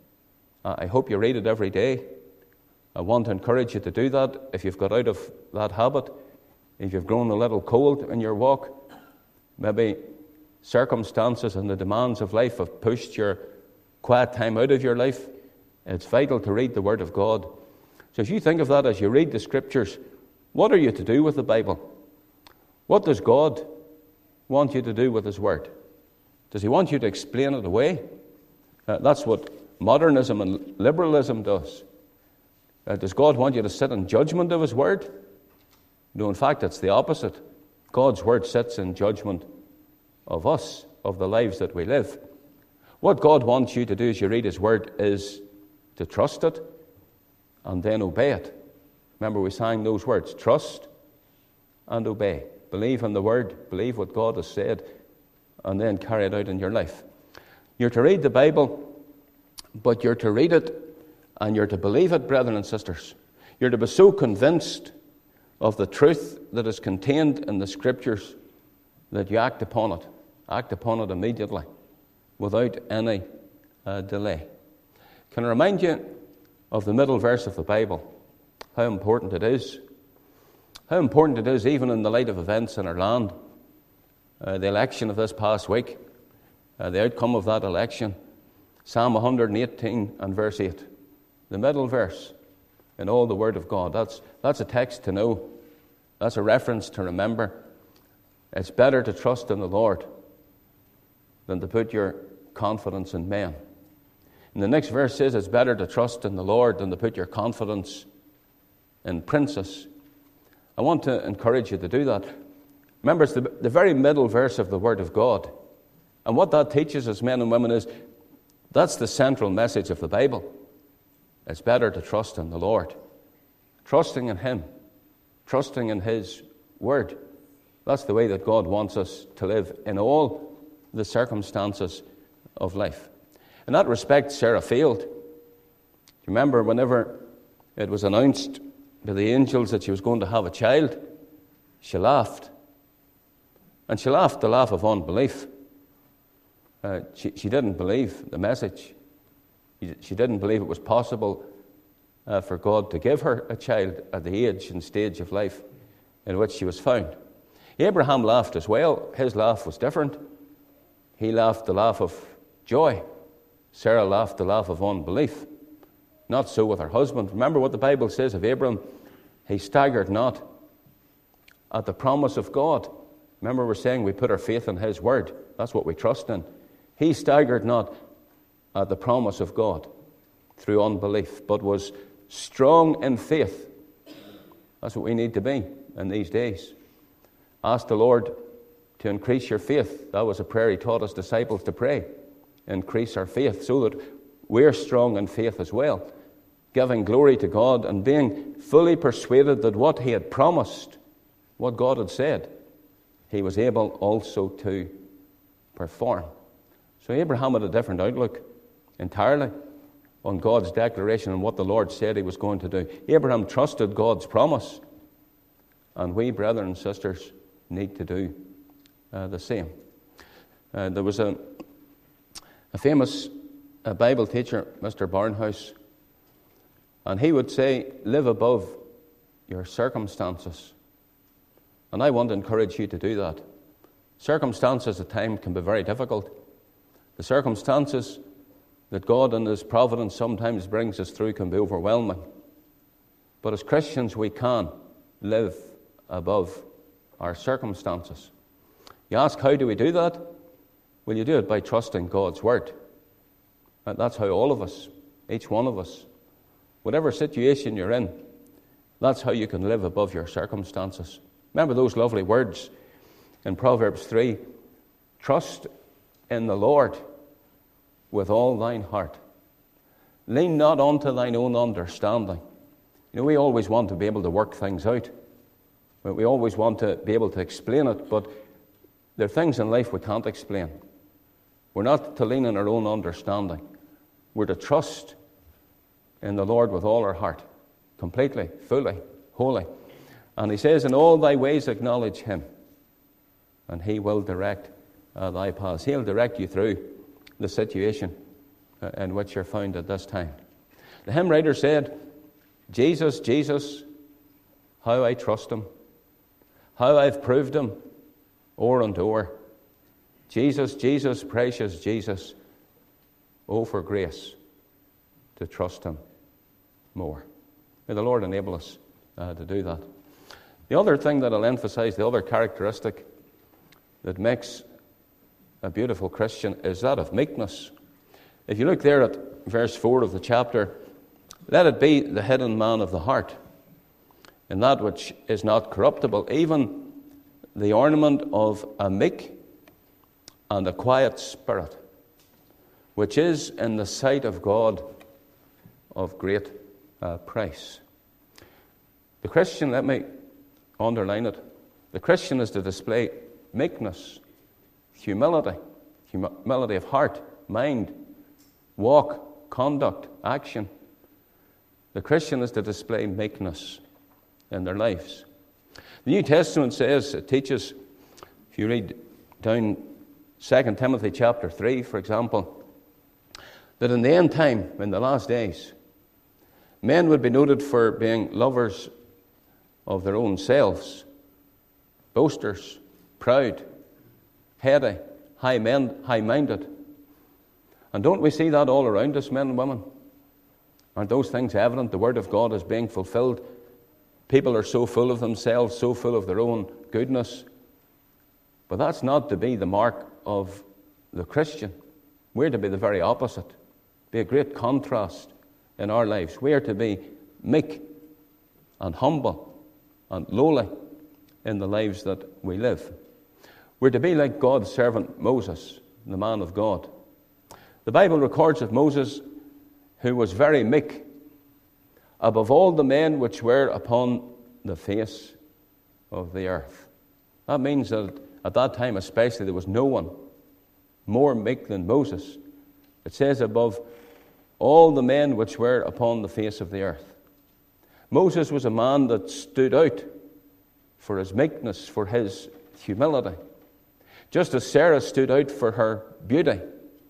I hope you read it every day. I want to encourage you to do that if you've got out of that habit. If you've grown a little cold in your walk, maybe circumstances and the demands of life have pushed your quiet time out of your life, it's vital to read the Word of God. So as you think of that, as you read the Scriptures, what are you to do with the Bible? What does God want you to do with His Word? Does He want you to explain it away? That's what modernism and liberalism does. Does God want you to sit in judgment of His Word? No, in fact, it's the opposite. God's Word sits in judgment of us, of the lives that we live. What God wants you to do as you read His Word is to trust it and then obey it. Remember, we sang those words, trust and obey. Believe in the Word, believe what God has said, and then carry it out in your life. You're to read the Bible, but you're to read it and you're to believe it, brethren and sisters. You're to be so convinced of the truth that is contained in the Scriptures that you act upon it. Act upon it immediately, without any delay. Can I remind you of the middle verse of the Bible? How important it is. How important it is even in the light of events in our land. The election of this past week, the outcome of that election, Psalm 118 and verse 8. The middle verse in all the Word of God. That's a text to know. That's a reference to remember. It's better to trust in the Lord than to put your confidence in men. And the next verse says it's better to trust in the Lord than to put your confidence in princes. I want to encourage you to do that. Remember, it's the very middle verse of the Word of God. And what that teaches us, men and women, is that's the central message of the Bible. It's better to trust in the Lord. Trusting in Him. Trusting in His Word. That's the way that God wants us to live in all the circumstances of life. In that respect, Sarah failed. Remember, whenever it was announced by the angels that she was going to have a child, she laughed. And she laughed the laugh of unbelief. She didn't believe the message. She didn't believe it was possible for God to give her a child at the age and stage of life in which she was found. Abraham laughed as well. His laugh was different. He laughed the laugh of joy. Sarah laughed the laugh of unbelief. Not so with her husband. Remember what the Bible says of Abram. He staggered not at the promise of God. Remember, we're saying we put our faith in His Word. That's what we trust in. He staggered not at the promise of God through unbelief, but was strong in faith. That's what we need to be in these days. Ask the Lord to increase your faith. That was a prayer He taught His disciples to pray. Increase our faith so that we're strong in faith as well, giving glory to God and being fully persuaded that what He had promised, what God had said, He was able also to perform. So Abraham had a different outlook entirely on God's declaration and what the Lord said He was going to do. Abraham trusted God's promise, and we, brethren and sisters, need to do the same. There was a famous Bible teacher, Mr. Barnhouse, and he would say, live above your circumstances. And I want to encourage you to do that. Circumstances at times can be very difficult. The circumstances that God in His providence sometimes brings us through can be overwhelming. But as Christians, we can live above our circumstances. You ask, how do we do that? Well, you do it by trusting God's Word. And that's how all of us, each one of us, Whatever situation you're in, that's how you can live above your circumstances. Remember those lovely words in Proverbs 3. Trust in the Lord with all thine heart. Lean not unto thine own understanding. We always want to be able to work things out. We always want to be able to explain it, but there are things in life we can't explain. We're not to lean on our own understanding. We're to trust in the Lord with all our heart, completely, fully, wholly. And he says, in all thy ways acknowledge him, and he will direct thy paths. He'll direct you through the situation in which you're found at this time. The hymn writer said, Jesus, Jesus, how I trust him, how I've proved him o'er and o'er. Jesus, Jesus, precious Jesus, oh, for grace to trust him more. May the Lord enable us to do that. The other thing that I'll emphasize, the other characteristic that makes a beautiful Christian is that of meekness. If you look there at verse 4 of the chapter, let it be the hidden man of the heart, and that which is not corruptible, even the ornament of a meek and a quiet spirit, which is in the sight of God of great price. The Christian, let me underline it, the Christian is to display meekness, humility of heart, mind, walk, conduct, action. The Christian is to display meekness in their lives. The New Testament says, it teaches, if you read down 2 Timothy chapter 3, for example, that in the end time, in the last days, men would be noted for being lovers of their own selves, boasters, proud, heady, high-minded. And don't we see that all around us, men and women? Aren't those things evident? The Word of God is being fulfilled. People are so full of themselves, so full of their own goodness. But that's not to be the mark of the Christian. We're to be the very opposite. Be a great contrast in our lives. We are to be meek and humble and lowly in the lives that we live. We're to be like God's servant Moses, the man of God. The Bible records of Moses, who was very meek, above all the men which were upon the face of the earth. That means that at that time especially there was no one more meek than Moses. It says above all the men which were upon the face of the earth. Moses was a man that stood out for his meekness, for his humility. Just as Sarah stood out for her beauty,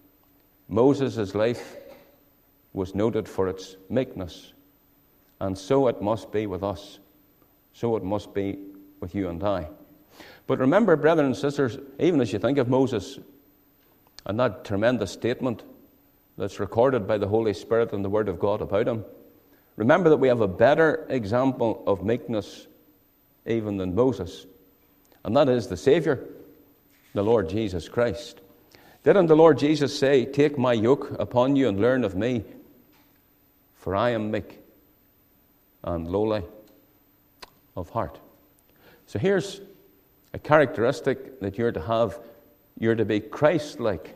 Moses' life was noted for its meekness. And so it must be with us. So it must be with you and I. But remember, brethren and sisters, even as you think of Moses and that tremendous statement that's recorded by the Holy Spirit and the Word of God about him, remember that we have a better example of meekness even than Moses. And that is the Savior, the Lord Jesus Christ. Didn't the Lord Jesus say, "Take my yoke upon you and learn of me, for I am meek and lowly of heart"? So here's a characteristic that you're to have. You're to be Christ-like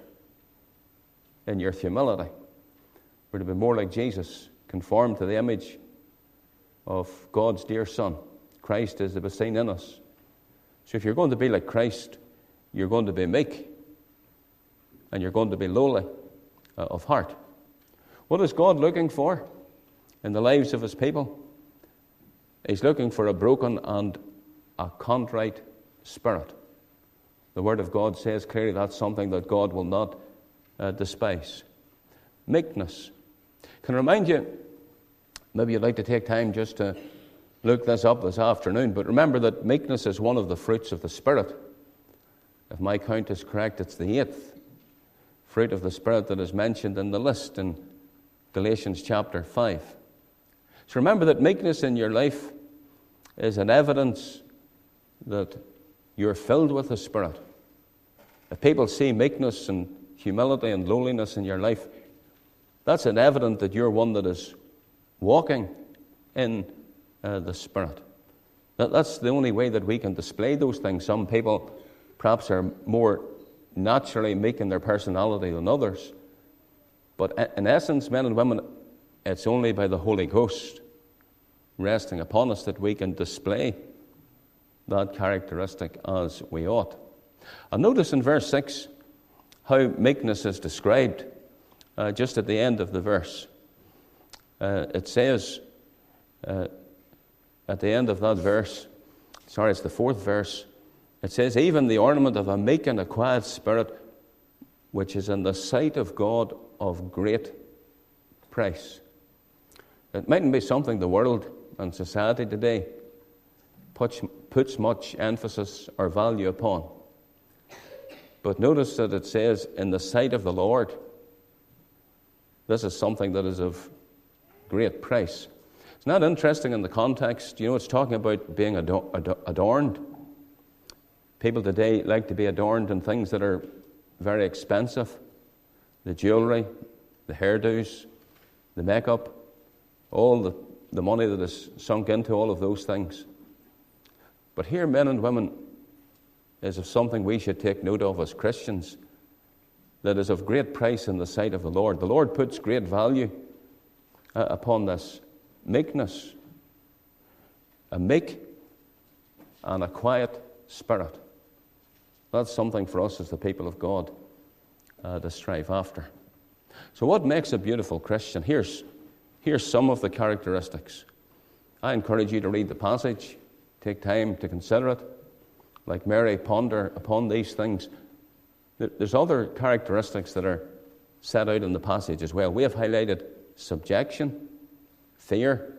in your humility. We're to be more like Jesus, conformed to the image of God's dear Son. Christ is to be seen in us. So if you're going to be like Christ, you're going to be meek and you're going to be lowly of heart. What is God looking for in the lives of his people? He's looking for a broken and a contrite spirit. The Word of God says clearly that's something that God will not despise. Meekness. Can I remind you, maybe you'd like to take time just to look this up this afternoon, but remember that meekness is one of the fruits of the Spirit. If my count is correct, it's the 8th fruit of the Spirit that is mentioned in the list in Galatians chapter 5. So remember that meekness in your life is an evidence that you're filled with the Spirit. If people see meekness and humility and lowliness in your life, that's an evidence that you're one that is walking in the Spirit. That's the only way that we can display those things. Some people perhaps are more naturally meek in their personality than others. But in essence, men and women, it's only by the Holy Ghost resting upon us that we can display that characteristic as we ought. And notice in verse 6 how meekness is described just at the end of the verse. It says at the end of that verse, it's the fourth verse, it says, even the ornament of a meek and a quiet spirit, which is in the sight of God of great price. It mightn't be something the world and society today puts much emphasis or value upon. But notice that it says, in the sight of the Lord. This is something that is of great price. It's not interesting in the context. It's talking about being adorned. People today like to be adorned in things that are very expensive. The jewelry, the hairdos, the makeup, all the money that is sunk into all of those things. But here, men and women, is of something we should take note of as Christians that is of great price in the sight of the Lord. The Lord puts great value upon this meekness, a meek and a quiet spirit. That's something for us as the people of God to strive after. So what makes a beautiful Christian? Here's some of the characteristics. I encourage you to read the passage, take time to consider it. Like Mary, ponder upon these things. There's other characteristics that are set out in the passage as well. We have highlighted subjection, fear,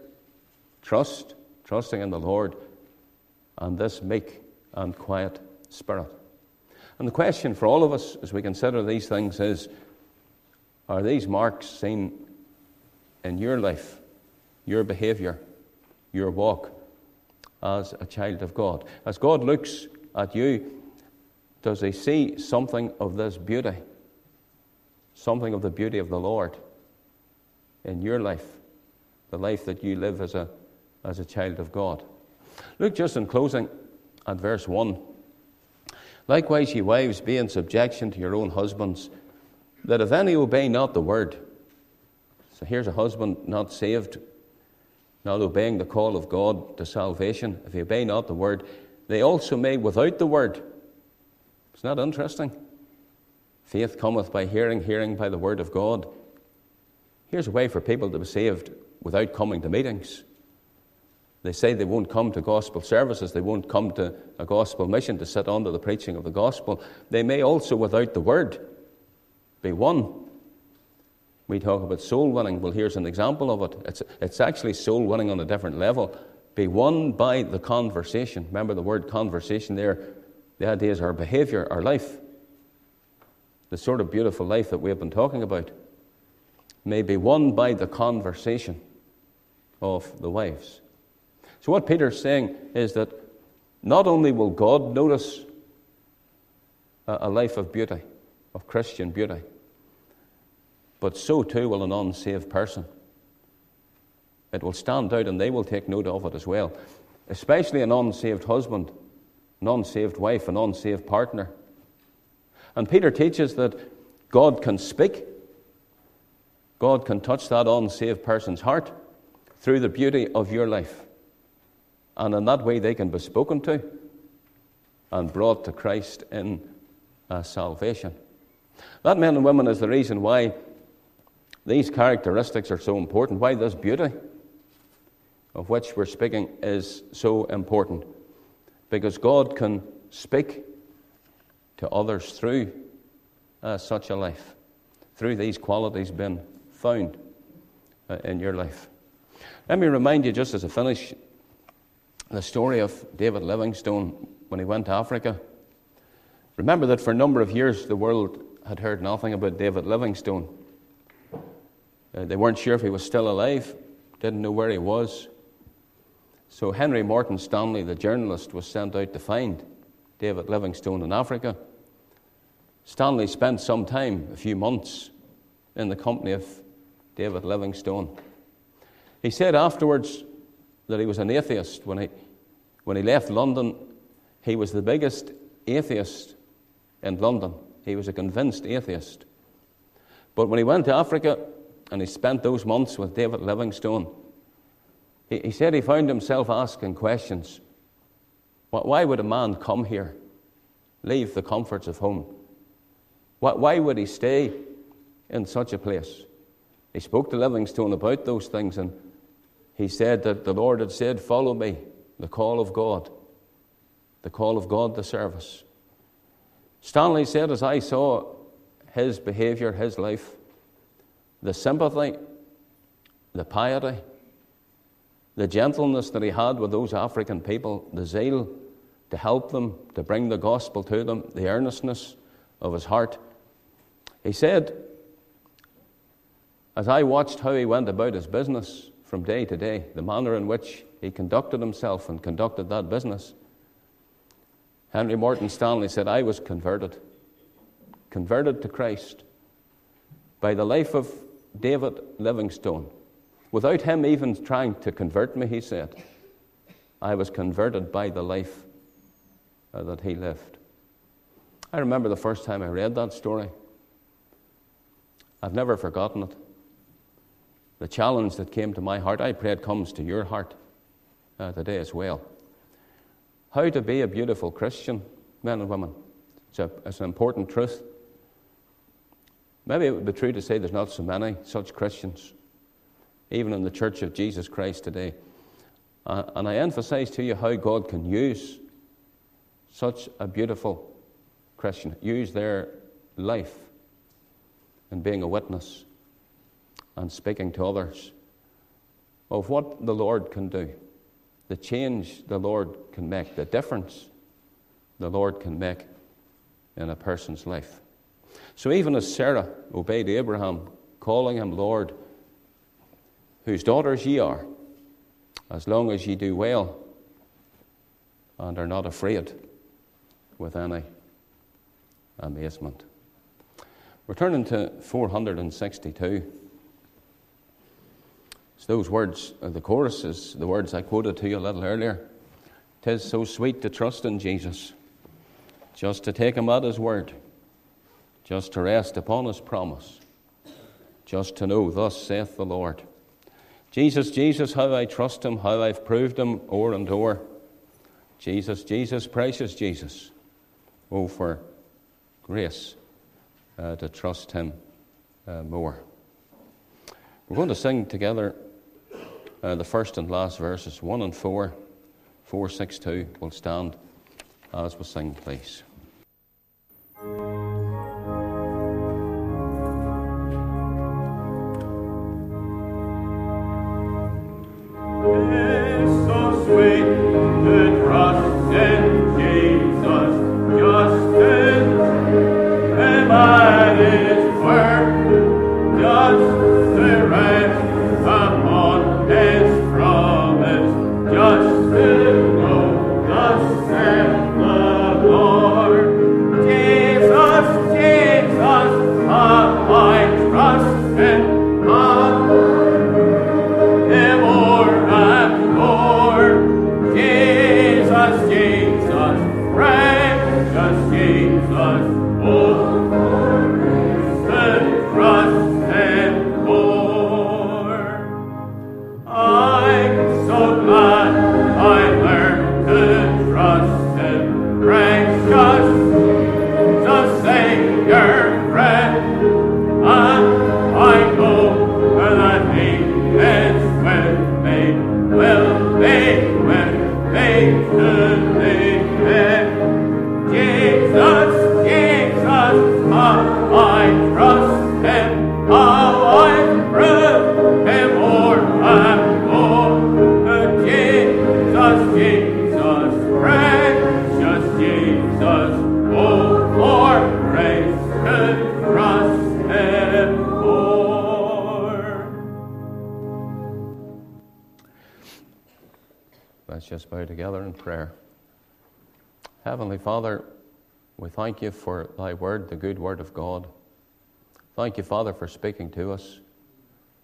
trusting in the Lord, and this meek and quiet spirit. And the question for all of us as we consider these things is, are these marks seen in your life, your behavior, your walk as a child of God? As God looks at you, does he see something of this beauty, something of the beauty of the Lord in your life, the life that you live as a child of God? Look just in closing at verse 1. Likewise, ye wives, be in subjection to your own husbands, that if any obey not the word. So here's a husband not saved, not obeying the call of God to salvation. If he obey not the word, they also may without the word. Isn't that interesting? Faith cometh by hearing, hearing by the word of God. Here's a way for people to be saved without coming to meetings. They say they won't come to gospel services, they won't come to a gospel mission to sit under the preaching of the gospel. They may also, without the word, be won. We talk about soul winning. Well, here's an example of it. It's actually soul winning on a different level. Be won by the conversation. Remember the word conversation there. The idea is our behavior, our life. The sort of beautiful life that we have been talking about may be won by the conversation of the wives. So what Peter's saying is that not only will God notice a life of beauty, of Christian beauty, but so too will an unsaved person. It will stand out and they will take note of it as well. Especially an unsaved husband, an unsaved wife, an unsaved partner. And Peter teaches that God can speak. God can touch that unsaved person's heart through the beauty of your life. And in that way they can be spoken to and brought to Christ in salvation. That, men and women, is the reason why these characteristics are so important, why this beauty of which we're speaking is so important. Because God can speak to others through such a life, through these qualities being found in your life. Let me remind you, just as I finish, the story of David Livingstone when he went to Africa. Remember that for a number of years the world had heard nothing about David Livingstone. They weren't sure if he was still alive, didn't know where he was. So Henry Morton Stanley, the journalist, was sent out to find David Livingstone in Africa. Stanley spent some time, a few months, in the company of David Livingstone. He said afterwards that he was an atheist. When he left London, he was the biggest atheist in London. He was a convinced atheist. But when he went to Africa and he spent those months with David Livingstone, he said he found himself asking questions. Why would a man come here, leave the comforts of home? Why would he stay in such a place? He spoke to Livingstone about those things, and he said that the Lord had said, "Follow me," the call of God to service. Stanley said, as I saw his behavior, his life, the sympathy, the piety, the gentleness that he had with those African people, the zeal to help them, to bring the gospel to them, the earnestness of his heart. He said, as I watched how he went about his business from day to day, the manner in which he conducted himself and conducted that business, Henry Morton Stanley said, I was converted to Christ by the life of David Livingstone. Without him even trying to convert me, he said, I was converted by the life that he lived. I remember the first time I read that story. I've never forgotten it. The challenge that came to my heart, I pray it comes to your heart today as well. How to be a beautiful Christian, men and women. It's an important truth. Maybe it would be true to say there's not so many such Christians, even in the Church of Jesus Christ today. And I emphasize to you how God can use such a beautiful Christian, use their life in being a witness and speaking to others of what the Lord can do, the change the Lord can make, the difference the Lord can make in a person's life. So even as Sarah obeyed Abraham, calling him Lord, whose daughters ye are, as long as ye do well and are not afraid with any amazement. We're turning to 462. It's those words, the chorus is the words I quoted to you a little earlier. 'Tis so sweet to trust in Jesus, just to take him at his word, just to rest upon his promise, just to know, thus saith the Lord. Jesus, Jesus, how I trust him, how I've proved him o'er and o'er. Jesus, Jesus, precious Jesus. Oh, for grace to trust him more. We're going to sing together the first and last verses, 1 and 4, 462. We'll stand as we sing, please. Let's just bow together in prayer. Heavenly Father, we thank you for thy word, the good word of God. Thank you, Father, for speaking to us.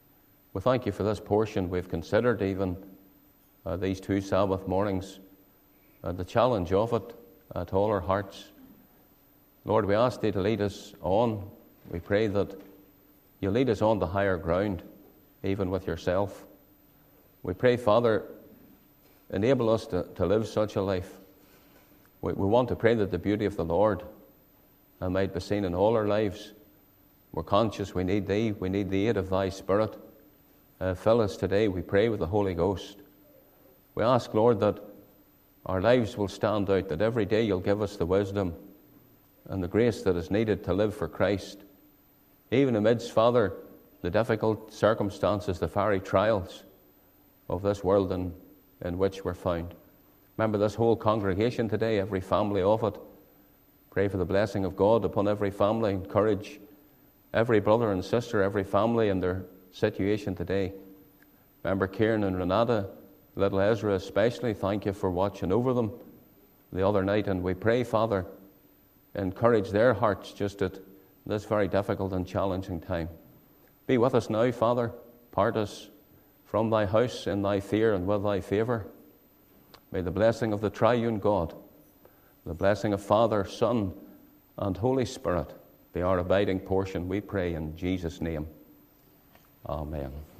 We thank you for this portion we've considered, even these 2 Sabbath mornings, the challenge of it to all our hearts. Lord, we ask thee to lead us on. We pray that you lead us on to higher ground, even with yourself. We pray, Father, enable us to live such a life. We want to pray that the beauty of the Lord might be seen in all our lives. We're conscious we need thee. We need the aid of thy Spirit. Fill us today, we pray, with the Holy Ghost. We ask, Lord, that our lives will stand out, that every day you'll give us the wisdom and the grace that is needed to live for Christ. Even amidst, Father, the difficult circumstances, the fiery trials of this world in which we're found. Remember this whole congregation today, every family of it. Pray for the blessing of God upon every family. Encourage every brother and sister, every family in their situation today. Remember Kieran and Renata, little Ezra especially. Thank you for watching over them the other night. And we pray, Father, encourage their hearts just at this very difficult and challenging time. Be with us now, Father. Part us from thy house in thy fear and with thy favour. May the blessing of the triune God, the blessing of Father, Son, and Holy Spirit be our abiding portion, we pray in Jesus' name. Amen.